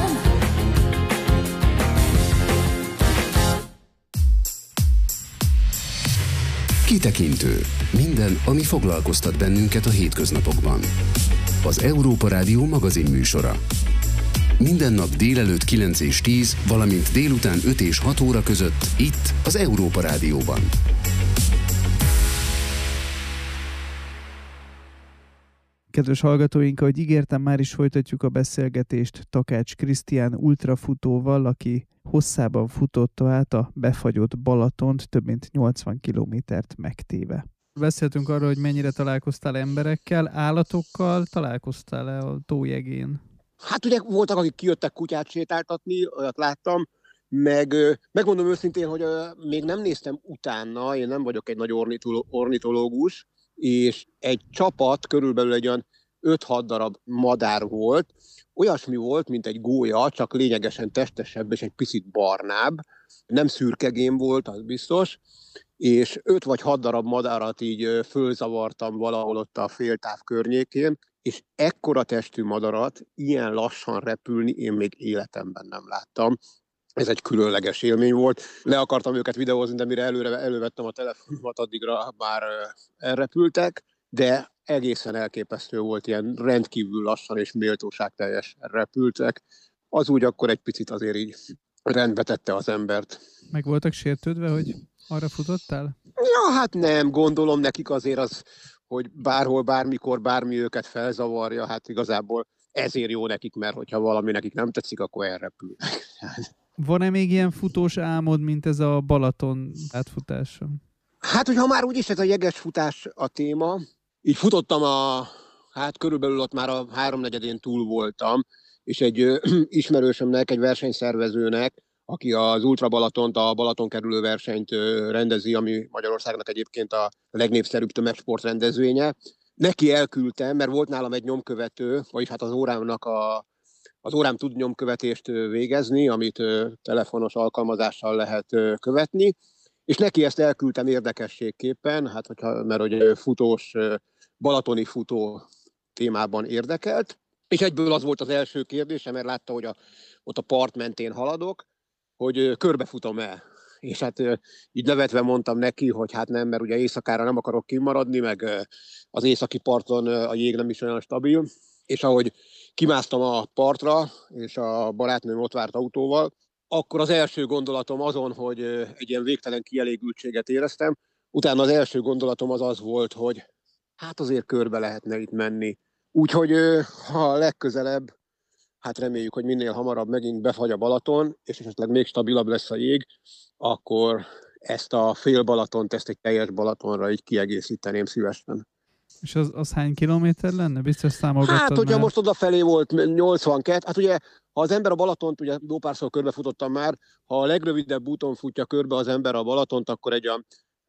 A: Kitekintő. Minden, ami foglalkoztat bennünket a hétköznapokban. Az Európa Rádió magazin műsora. Minden nap délelőtt 9 és 10, valamint délután 5 és 6 óra között, itt az Európa Rádióban.
D: Kedves hallgatóink, ahogy ígértem, már is folytatjuk a beszélgetést Takács Krisztián ultrafutóval, aki hosszában futotta át a befagyott Balatont, több mint 80 kilométert megtéve. Beszéltünk arról, hogy mennyire találkoztál emberekkel, állatokkal, találkoztál-e a tójegén?
E: Hát ugye voltak, akik kijöttek kutyát sétáltatni, olyat láttam, megmondom őszintén, hogy még nem néztem utána, én nem vagyok egy nagy ornitológus, és egy csapat, körülbelül egy olyan 5-6 darab madár volt, olyasmi volt, mint egy gólya, csak lényegesen testesebb és egy picit barnább, nem szürkegén volt, az biztos, és 5 vagy 6 darab madárat így fölzavartam valahol ott a féltáv környékén, és ekkora testű madarat ilyen lassan repülni én még életemben nem láttam. Ez egy különleges élmény volt. Le akartam őket videózni, de mire elővettem a telefonomat, addigra már elrepültek, de egészen elképesztő volt, ilyen rendkívül lassan és méltóságteljes repültek. Az úgy akkor egy picit azért így rendbe tette az embert.
D: Meg voltak sértődve, hogy arra futottál?
E: Ja, hát nem, gondolom nekik azért az, hogy bárhol, bármikor, bármi őket felzavarja, hát igazából ezért jó nekik, mert hogyha valami nekik nem tetszik, akkor elrepülnek.
D: Van-e még ilyen futós álmod, mint ez a Balaton átfutása?
E: Hát, hogyha már úgyis ez a jeges futás a téma, így futottam körülbelül ott már a 3/4-én túl voltam, és egy ismerősömnek, egy versenyszervezőnek, aki az Ultra Balatont, a Balaton kerülő versenyt rendezi, ami Magyarországnak egyébként a legnépszerűbb tömegsport rendezvénye. Neki elküldtem, mert volt nálam egy nyomkövető, vagyis hát az órám tud nyomkövetést végezni, amit telefonos alkalmazással lehet követni, és neki ezt elküldtem érdekességképpen, mert hogy futós, balatoni futó témában érdekelt, és egyből az volt az első kérdése, mert látta, hogy ott a part mentén haladok, hogy körbefutom el. És hát így nevetve mondtam neki, hogy hát nem, mert ugye éjszakára nem akarok kimaradni, meg az északi parton a jég nem is olyan stabil, és ahogy kimásztam a partra, és a barátnőm ott várt autóval, akkor az első gondolatom azon, hogy egy ilyen végtelen kielégültséget éreztem, utána az első gondolatom az volt, hogy hát azért körbe lehetne itt menni. Úgyhogy ha legközelebb, hát reméljük, hogy minél hamarabb megint befagy a Balaton, és esetleg még stabilabb lesz a jég, akkor ezt a fél Balatont, ezt egy teljes Balatonra így kiegészíteném szívesen.
D: És az hány kilométer lenne? Biztos számolgattad
E: Hát, hogyha
D: már.
E: most odafelé volt 82, hát ugye, ha az ember a Balatont, ugye jó párszor körbefutottam már, ha a legrövidebb úton futja körbe az ember a Balatont, akkor ilyen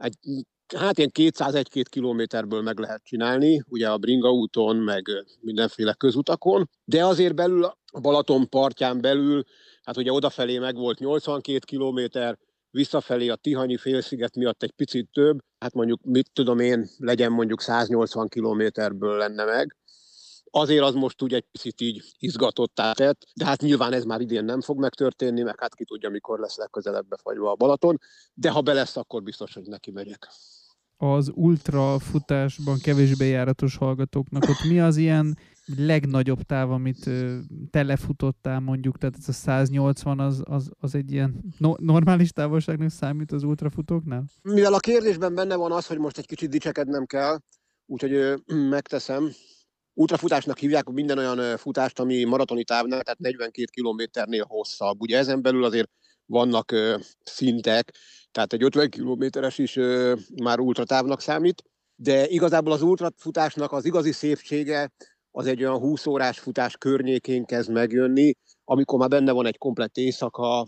E: 201-2 kilométerből meg lehet csinálni, ugye a Bringa úton, meg mindenféle közutakon, de azért belül, a Balaton partján belül, hát ugye odafelé meg volt 82 kilométer, visszafelé a Tihanyi félsziget miatt egy picit több, hát mondjuk, mit tudom én, legyen mondjuk 180 kilométerből lenne meg. Azért az most úgy egy picit így izgatottá tett, de hát nyilván ez már idén nem fog megtörténni, meg hát ki tudja, mikor lesz legközelebb befagyva a Balaton, de ha be lesz, akkor biztos, hogy neki megyek.
D: Az ultrafutásban kevésbé járatos hallgatóknak ott mi az ilyen legnagyobb táv, amit te lefutottál mondjuk, tehát ez a 180 az egy ilyen normális távolságnak számít az ultrafutóknál?
E: Mivel a kérdésben benne van az, hogy most egy kicsit dicsekednem kell, úgyhogy megteszem. Ultrafutásnak hívják minden olyan futást, ami maratoni távnál, tehát 42 kilométernél hosszabb. Ugye ezen belül azért vannak szintek, tehát egy 50 kilométeres is már ultratávnak számít, de igazából az ultrafutásnak az igazi szépsége az egy olyan 20 órás futás környékén kezd megjönni, amikor már benne van egy komplett éjszaka,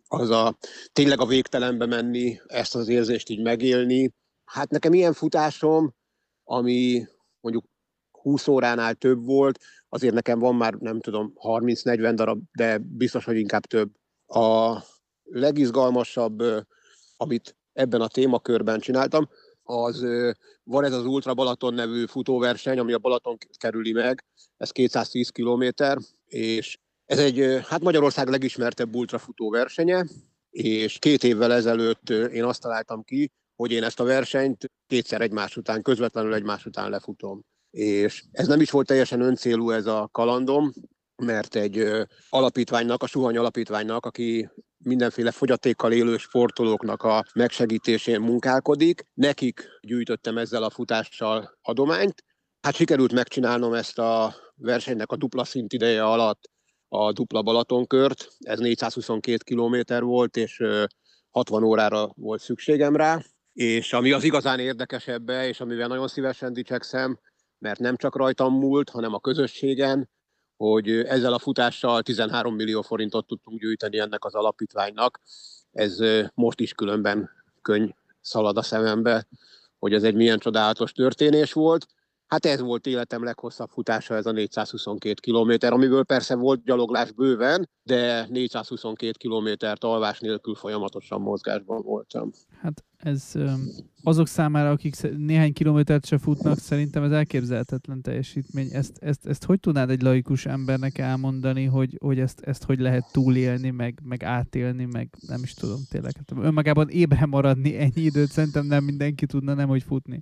E: tényleg a végtelenbe menni, ezt az érzést így megélni. Hát nekem ilyen futásom, ami mondjuk 20 óránál több volt, azért nekem van már, nem tudom, 30-40 darab, de biztos, hogy inkább több. A legizgalmasabb, amit ebben a témakörben csináltam, van ez az Ultra Balaton nevű futóverseny, ami a Balaton kerüli meg, ez 210 kilométer, és ez egy, hát Magyarország legismertebb ultrafutó versenye, és 2 évvel ezelőtt én azt találtam ki, hogy én ezt a versenyt kétszer egymás után, közvetlenül egymás után lefutom. És ez nem is volt teljesen öncélú ez a kalandom, mert egy alapítványnak, a Suhany alapítványnak, aki mindenféle fogyatékkal élő sportolóknak a megsegítésén munkálkodik, nekik gyűjtöttem ezzel a futással adományt. Hát sikerült megcsinálnom ezt a versenynek a dupla szint ideje alatt a dupla Balatonkört. Ez 422 kilométer volt, és 60 órára volt szükségem rá. És ami az igazán érdekesebbe, és amivel nagyon szívesen dicsekszem, mert nem csak rajtam múlt, hanem a közösségen, hogy ezzel a futással 13 millió forintot tudtunk gyűjteni ennek az alapítványnak. Ez most is különben könny szalad a szemembe, hogy ez egy milyen csodálatos történés volt. Hát ez volt életem leghosszabb futása, ez a 422 kilométer, amiből persze volt gyaloglás bőven, de 422 kilométert alvás nélkül folyamatosan mozgásban voltam.
D: Hát ez azok számára, akik néhány kilométert se futnak, szerintem ez elképzelhetetlen teljesítmény. Ezt hogy tudnád egy laikus embernek elmondani, hogy ezt hogy lehet túlélni, meg átélni, meg nem is tudom tényleg. Hát önmagában ébre maradni ennyi időt szerintem nem mindenki tudna, nem hogy futni.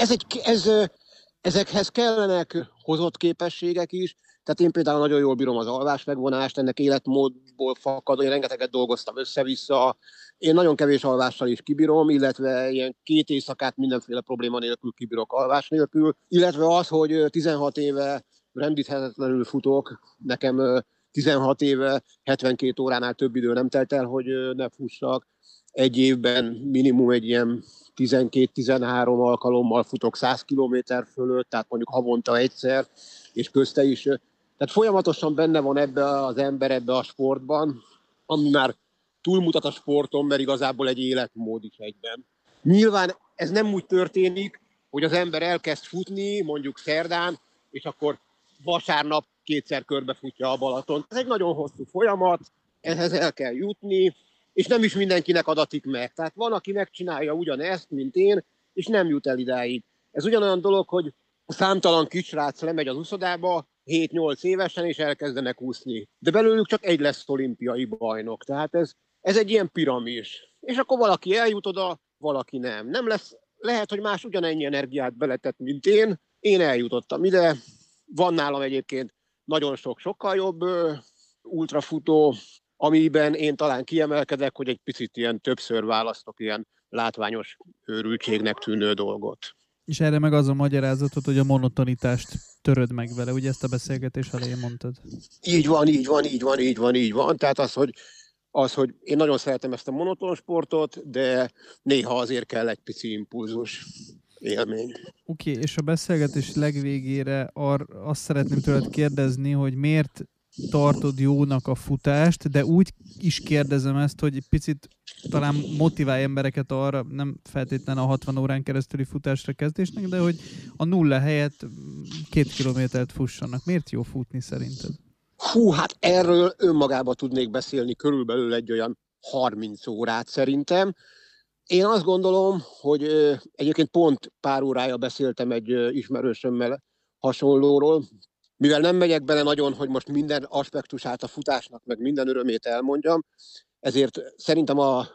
E: Ezekhez kellenek hozott képességek is, tehát én például nagyon jól bírom az alvás megvonást, ennek életmódból fakad, én rengeteget dolgoztam össze-vissza, én nagyon kevés alvással is kibírom, illetve ilyen 2 éjszakát mindenféle probléma nélkül kibírok alvás nélkül, illetve az, hogy 16 éve rendíthetetlenül futok, nekem 16 éve 72 óránál több idő nem telt el, hogy ne fussak, egy évben minimum egy ilyen 12-13 alkalommal futok 100 kilométer fölött, tehát mondjuk havonta egyszer, és közte is. Tehát folyamatosan benne van ebbe az ember, ebbe a sportban, ami már túlmutat a sporton, mert igazából egy életmód is egyben. Nyilván ez nem úgy történik, hogy az ember elkezd futni, mondjuk szerdán, és akkor vasárnap 2-szer körbefutja a Balaton. Ez egy nagyon hosszú folyamat, ehhez el kell jutni, és nem is mindenkinek adatik meg. Tehát van, aki megcsinálja ugyanezt, mint én, és nem jut el idáig. Ez ugyanolyan dolog, hogy számtalan kisrác lemegy az uszodába 7-8 évesen, és elkezdenek úszni. De belőlük csak egy lesz olimpiai bajnok. Tehát ez egy ilyen piramis. És akkor valaki eljut oda, valaki nem. Nem lesz, lehet, hogy más ugyanennyi energiát beletett, mint én. Én eljutottam ide. Van nálam egyébként nagyon sokkal jobb ultrafutó, amiben én talán kiemelkedek, hogy egy picit ilyen többször választok ilyen látványos őrültségnek tűnő dolgot. És
D: erre meg az a magyarázatot, hogy a monotonitást töröd meg vele, ugye ezt a beszélgetés elején mondtad?
E: Így van. Tehát az, hogy én nagyon szeretem ezt a monoton sportot, de néha azért kell egy pici impulzus élmény.
D: Oké, és a beszélgetés legvégére azt szeretném tőled kérdezni, hogy miért tartod jónak a futást, de úgy is kérdezem ezt, hogy picit talán motiválj embereket arra, nem feltétlenül a 60 órán keresztüli futásra kezdésnek, de hogy a 0 helyett 2 kilométert fussanak. Miért jó futni szerinted?
E: Hát erről önmagában tudnék beszélni körülbelül egy olyan 30 órát szerintem. Én azt gondolom, hogy egyébként pont pár órája beszéltem egy ismerősömmel hasonlóról, mivel nem megyek bele nagyon, hogy most minden aspektusát a futásnak, meg minden örömét elmondjam, ezért szerintem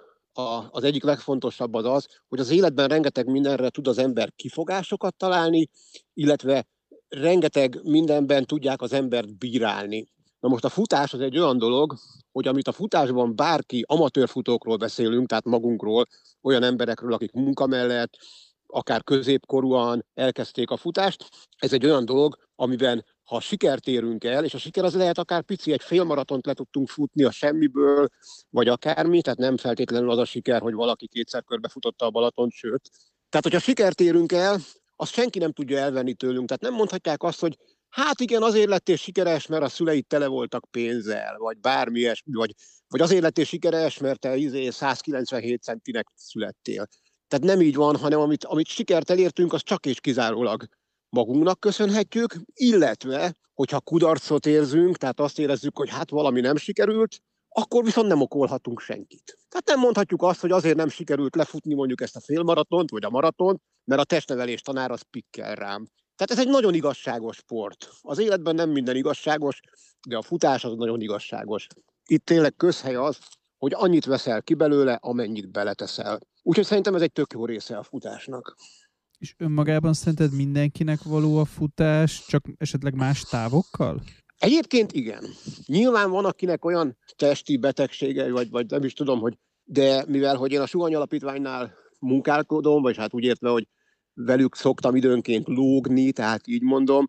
E: az egyik legfontosabb az, hogy az életben rengeteg mindenre tud az ember kifogásokat találni, illetve rengeteg mindenben tudják az embert bírálni. Na most a futás az egy olyan dolog, hogy amit a futásban bárki, amatőrfutókról beszélünk, tehát magunkról, olyan emberekről, akik munka mellett, akár középkorúan elkezdték a futást, ez egy olyan dolog, amiben ha sikert érünk el, és a siker az lehet akár pici, egy félmaratont le tudtunk futni a semmiből, vagy akármi, tehát nem feltétlenül az a siker, hogy valaki 2-szer körbefutotta a Balatont, sőt. Tehát, hogyha sikert érünk el, azt senki nem tudja elvenni tőlünk. Tehát nem mondhatják azt, hogy hát igen, azért lettél sikeres, mert a szüleid tele voltak pénzzel, vagy bármi ilyesmi, vagy azért lettél sikeres, mert te 197 centinek születtél. Tehát nem így van, hanem amit sikert elértünk, az csak és kizárólag magunknak köszönhetjük, illetve, hogyha kudarcot érzünk, tehát azt érezzük, hogy hát valami nem sikerült, akkor viszont nem okolhatunk senkit. Tehát nem mondhatjuk azt, hogy azért nem sikerült lefutni mondjuk ezt a félmaratont, vagy a maratont, mert a testnevelés tanár az pikkel rám. Tehát ez egy nagyon igazságos sport. Az életben nem minden igazságos, de a futás az nagyon igazságos. Itt tényleg közhely az, hogy annyit veszel ki belőle, amennyit beleteszel. Úgyhogy szerintem ez egy tök jó része a futásnak.
D: És önmagában szerinted mindenkinek való a futás, csak esetleg más távokkal?
E: Egyébként igen. Nyilván van, akinek olyan testi betegsége, vagy nem is tudom, hogy de mivel, hogy én a Sugany Alapítványnál munkálkodom, vagy hát úgy értve, hogy velük szoktam időnként lógni, tehát így mondom,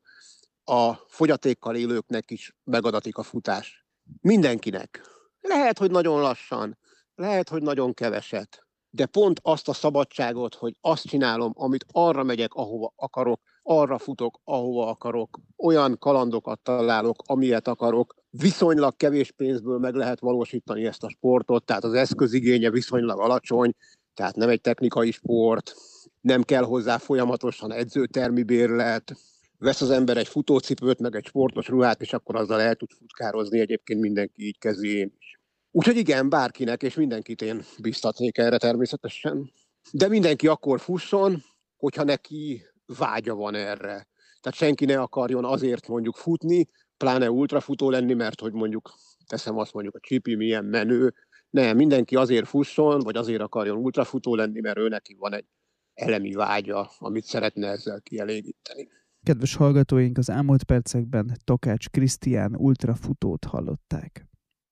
E: a fogyatékkal élőknek is megadatik a futás. Mindenkinek. Lehet, hogy nagyon lassan, lehet, hogy nagyon keveset, de pont azt a szabadságot, hogy azt csinálom, amit arra megyek, ahova akarok, arra futok, ahova akarok, olyan kalandokat találok, amilyet akarok, viszonylag kevés pénzből meg lehet valósítani ezt a sportot, tehát az eszközigénye viszonylag alacsony, tehát nem egy technikai sport, nem kell hozzá folyamatosan edzőtermi bérlet, vesz az ember egy futócipőt, meg egy sportos ruhát, és akkor azzal el tud futkározni, egyébként mindenki így kezdi, én is. Úgyhogy igen, bárkinek, és mindenkit én biztatnék erre természetesen. De mindenki akkor fusson, hogyha neki vágya van erre. Tehát senki ne akarjon azért mondjuk futni, pláne ultrafutó lenni, mert hogy mondjuk, teszem azt mondjuk, a csipi milyen menő. Nem, mindenki azért fusson, vagy azért akarjon ultrafutó lenni, mert ő neki van egy elemi vágya, amit szeretne ezzel kielégíteni.
D: Kedves hallgatóink, az elmúlt percekben Takács Krisztián ultrafutót hallották.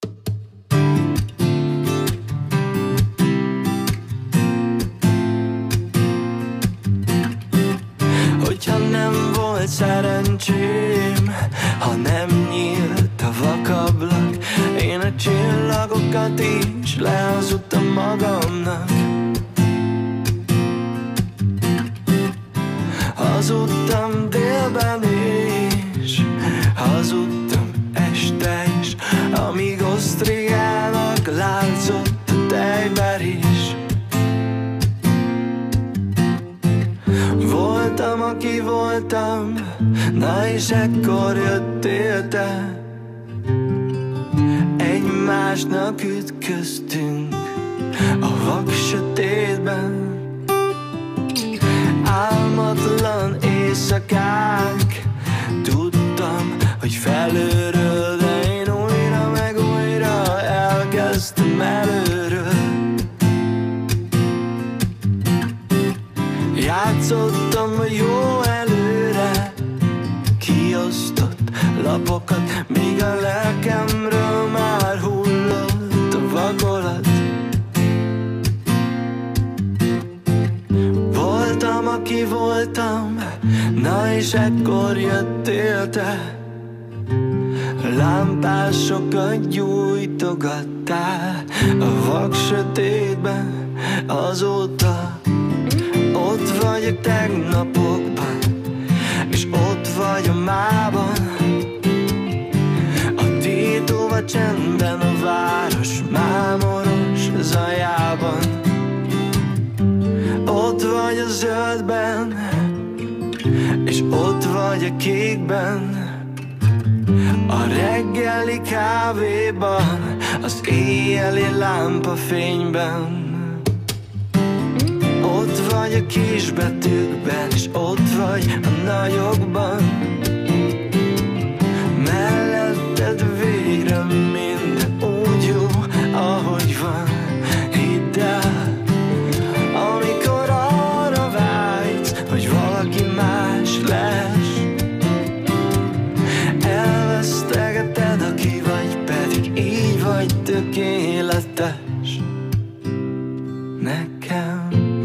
G: Hogyha nem volt szerencsém, ha nem nyílt a vakablak, én a csillagokat is lehazudtam magamnak. Hazudtam délben is, hazudtam este is, amíg osztriának látszott a tejber is. Voltam, aki voltam, na és ekkor jöttél te. Egymásnak ütköztünk a vak sötétben. Álmatlan éjszakák, tudtam, hogy felülről, de én újra meg újra elkezdtem előről. Játszottam a jó előre kiosztott lapokat, míg a lelkemről már hullott a vakolat. Voltam, aki voltam, na és ekkor jöttél te. Lámpásokat gyújtogattál a vak sötétben, azóta ott vagy a tegnapokban, és ott vagy a mában. A tétova csendben, a város mámoros zajában. Ott vagy a zöldben, és ott vagy a kékben. A reggeli kávéban, az éjjeli lámpafényben. Ott vagy a kisbetűkben, és ott vagy a nagyokban. Melletted végre minden úgy jó, ahogy van. Hidd el, amikor arra vágysz, hogy valaki más lesz. Elvesztegeted, aki vagy, pedig így vagy tökéletes nekem.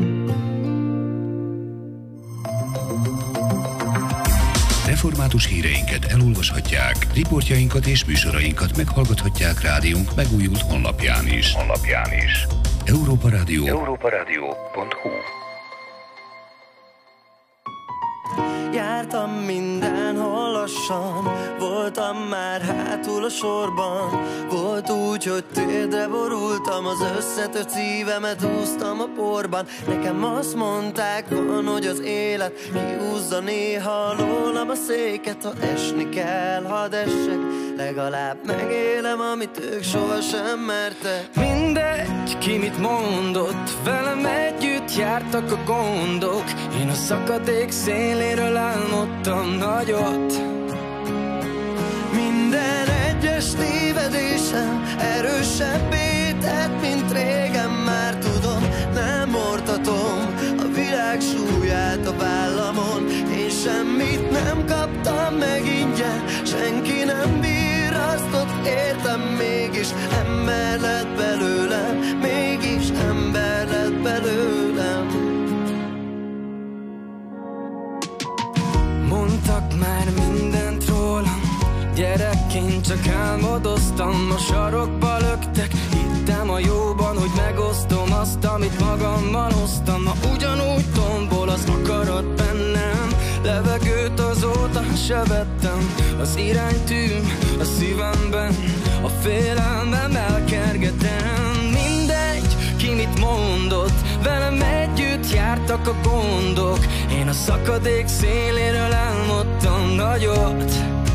A: Református híreinket elolvashatják, riportjainkat és műsorainkat meghallgathatják rádiónk megújult honlapján is. Európa Rádió. europaradio.hu.
G: Jártam mindenhol lassan, voltam már hátul a sorban. Volt úgy, hogy térdre borultam, az összetört szívemet úsztam a porban. Nekem azt mondták, van, hogy az élet kihúzza néha alólam a széket. Ha esni kell, hadd essek, legalább megélem, amit ők sohasem mertek. Mindegy, ki mit mondott, velem együtt jártak a gondok. Én a szakadék széléről álmodtam nagyot. Minden egyes tévedésem erősebbé tett, mint régen már tudom. Nem ortatom a világ súlyát a vállamon. Én semmit nem kaptam meg ingyen, senki nem virasztott értem. Mégis ember lett belőlem, mégis ember lett belőlem. Mondtak már mindent rólam, gyerekként csak álmodoztam, a sarokba löktek. Hittem a jóban, hogy megosztom azt, amit magammal hoztam. Ma ugyanúgy tombol az akarat bennem, levegőt azóta se vettem. Az iránytűm a szívemben, a félelmem elkergetem. Mindegy, ki mit mondott, velem együtt jártak
H: voltak a gondok. Én a szakadék széléről álmodtam nagyot.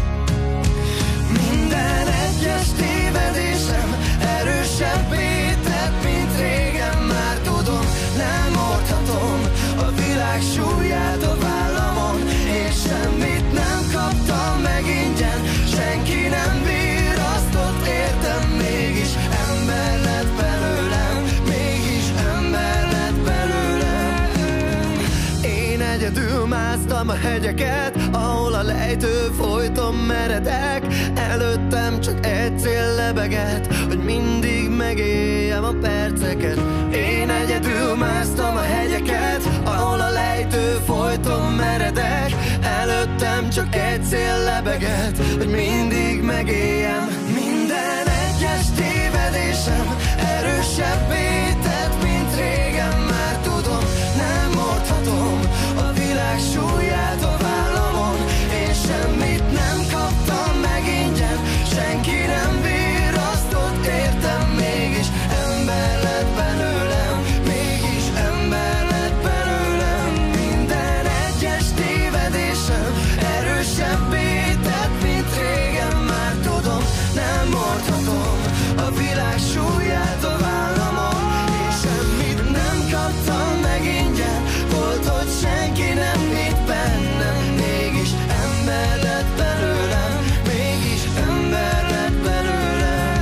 H: Minden egyes tévedésem erősebbé tett, mint régen. Már tudom, nem oldhatom a világ súlyát a vállamon, és semmit nem kaptam meg ingyen. Senki nem virasztott értem, mégis ember lett belőlem, mégis ember lett belőlem. Én egyedül másztam a hegyeket, ahol a lejtő folyton meredek. Előttem csak egy cél lebegett, hogy mindig megéljem a perceket. Én egyedül másztam a hegyeket, ahol a lejtő folyton meredek. Előttem csak egy cél lebegett, hogy mindig megéljem. Minden egyes tévedésem erősebbé tett, mint régen. Már tudom, nem oldhatom a világ súlyát a vállamon, és semmit nem kaptam meg ingyen. Senki nem virasztott értem, mégis ember lett belőlem, mégis ember lett belőlem. Minden egyes tévedésem erősebbé tett, mint régen. Már tudom, nem oldhatom a világ súlyát a vállamon, és semmit nem kaptam meg ingyen. Volt, hogy senki nem hitt bennem, mégis ember lett belőlem, mégis ember lett belőlem.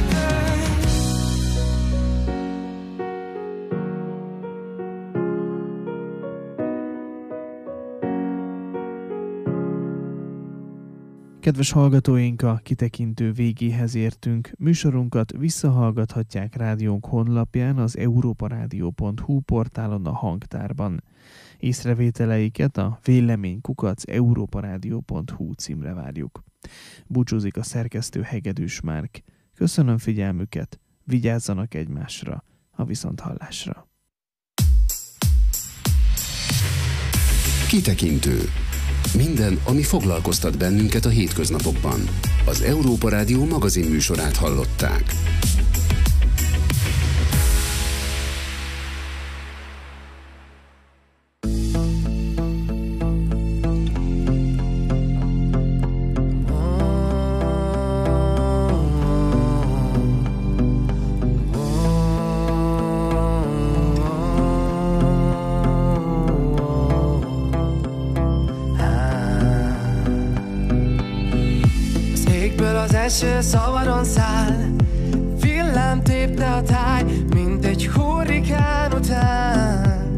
D: Kedves hallgatóink, a kitekintő végéhez értünk. Műsorunkat visszahallgathatják rádiónk honlapján, az europaradio.hu portálon, a hangtárban. Észrevételeiket a vélemény@europaradio.hu címre várjuk. Búcsúzik a szerkesztő Hegedűs Márk. Köszönöm figyelmüket, vigyázzanak egymásra, a viszonthallásra.
A: Kitekintő. Minden, ami foglalkoztat bennünket a hétköznapokban. Az Európa Rádió magazin műsorát hallották.
I: Eső szabadon száll, villám tépte a táj, mint egy hurrikán után.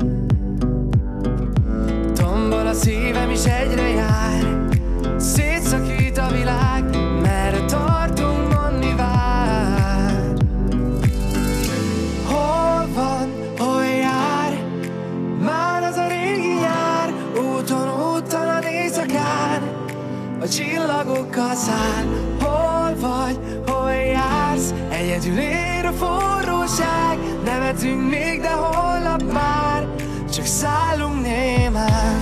I: Tombol a szívem is egyre jár, szétszakít a világ, merre tartunk, mondni vár. Hol van, hol jár, már az a régi nyár, úton, úttalan éjszakán, a csillagokkal száll. Hol vagy, hol jársz, egyedül ér a forróság, nevetünk még, de holnap már csak szállunk némán.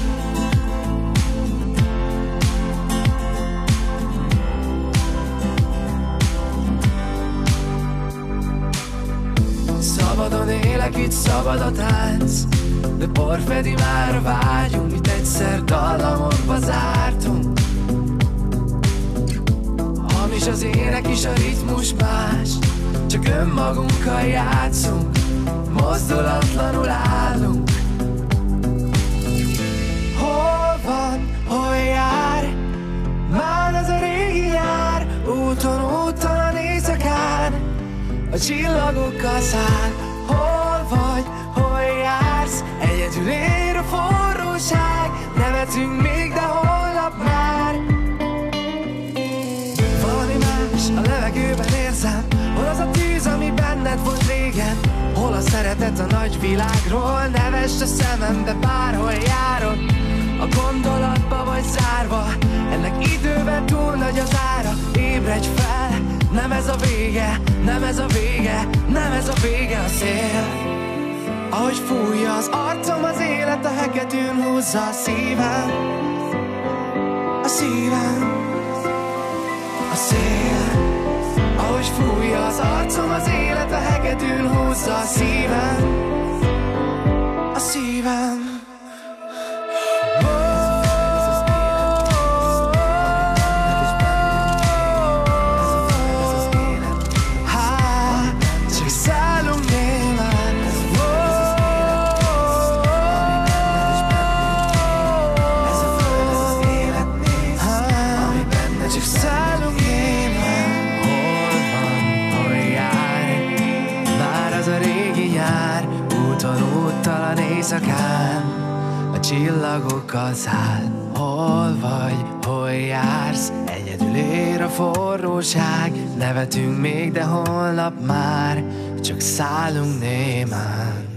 I: Szabadon élek, itt szabad a tánc, de por fedi már a vágyunk, itt egyszer dallamokba zártunk. És az ének is, a ritmus más, csak önmagunkkal játszunk, mozdulatlanul állunk. Hol van, hol jár, már az a régi nyár, úton, úttalan éjszakán, a csillagokkal száll. Hol vagy, hol jársz, egyedül ér a forróság, nevetünk még, de holnap már. A levegőben érzem, hol az a tűz, ami benned volt régen, hol a szeretet a nagy világról. Nevesd a szemembe, bárhol járok, a gondolatba vagy zárva, ennek időben túl nagy az ára. Ébredj fel, nem ez a vége, nem ez a vége, nem ez a vége a szél. Ahogy fújja az arcom az élet, a hegedűn húzza a szívem, a szívem, a szél. Ahogy fújja az arcom az élet, a hegedűn húzza a szívem, a szívem. éjszakán a csillagokkal száll. Hol vagy, hol jársz, egyedül ér a forróság. Nevetünk még, de holnap már csak szállunk némán.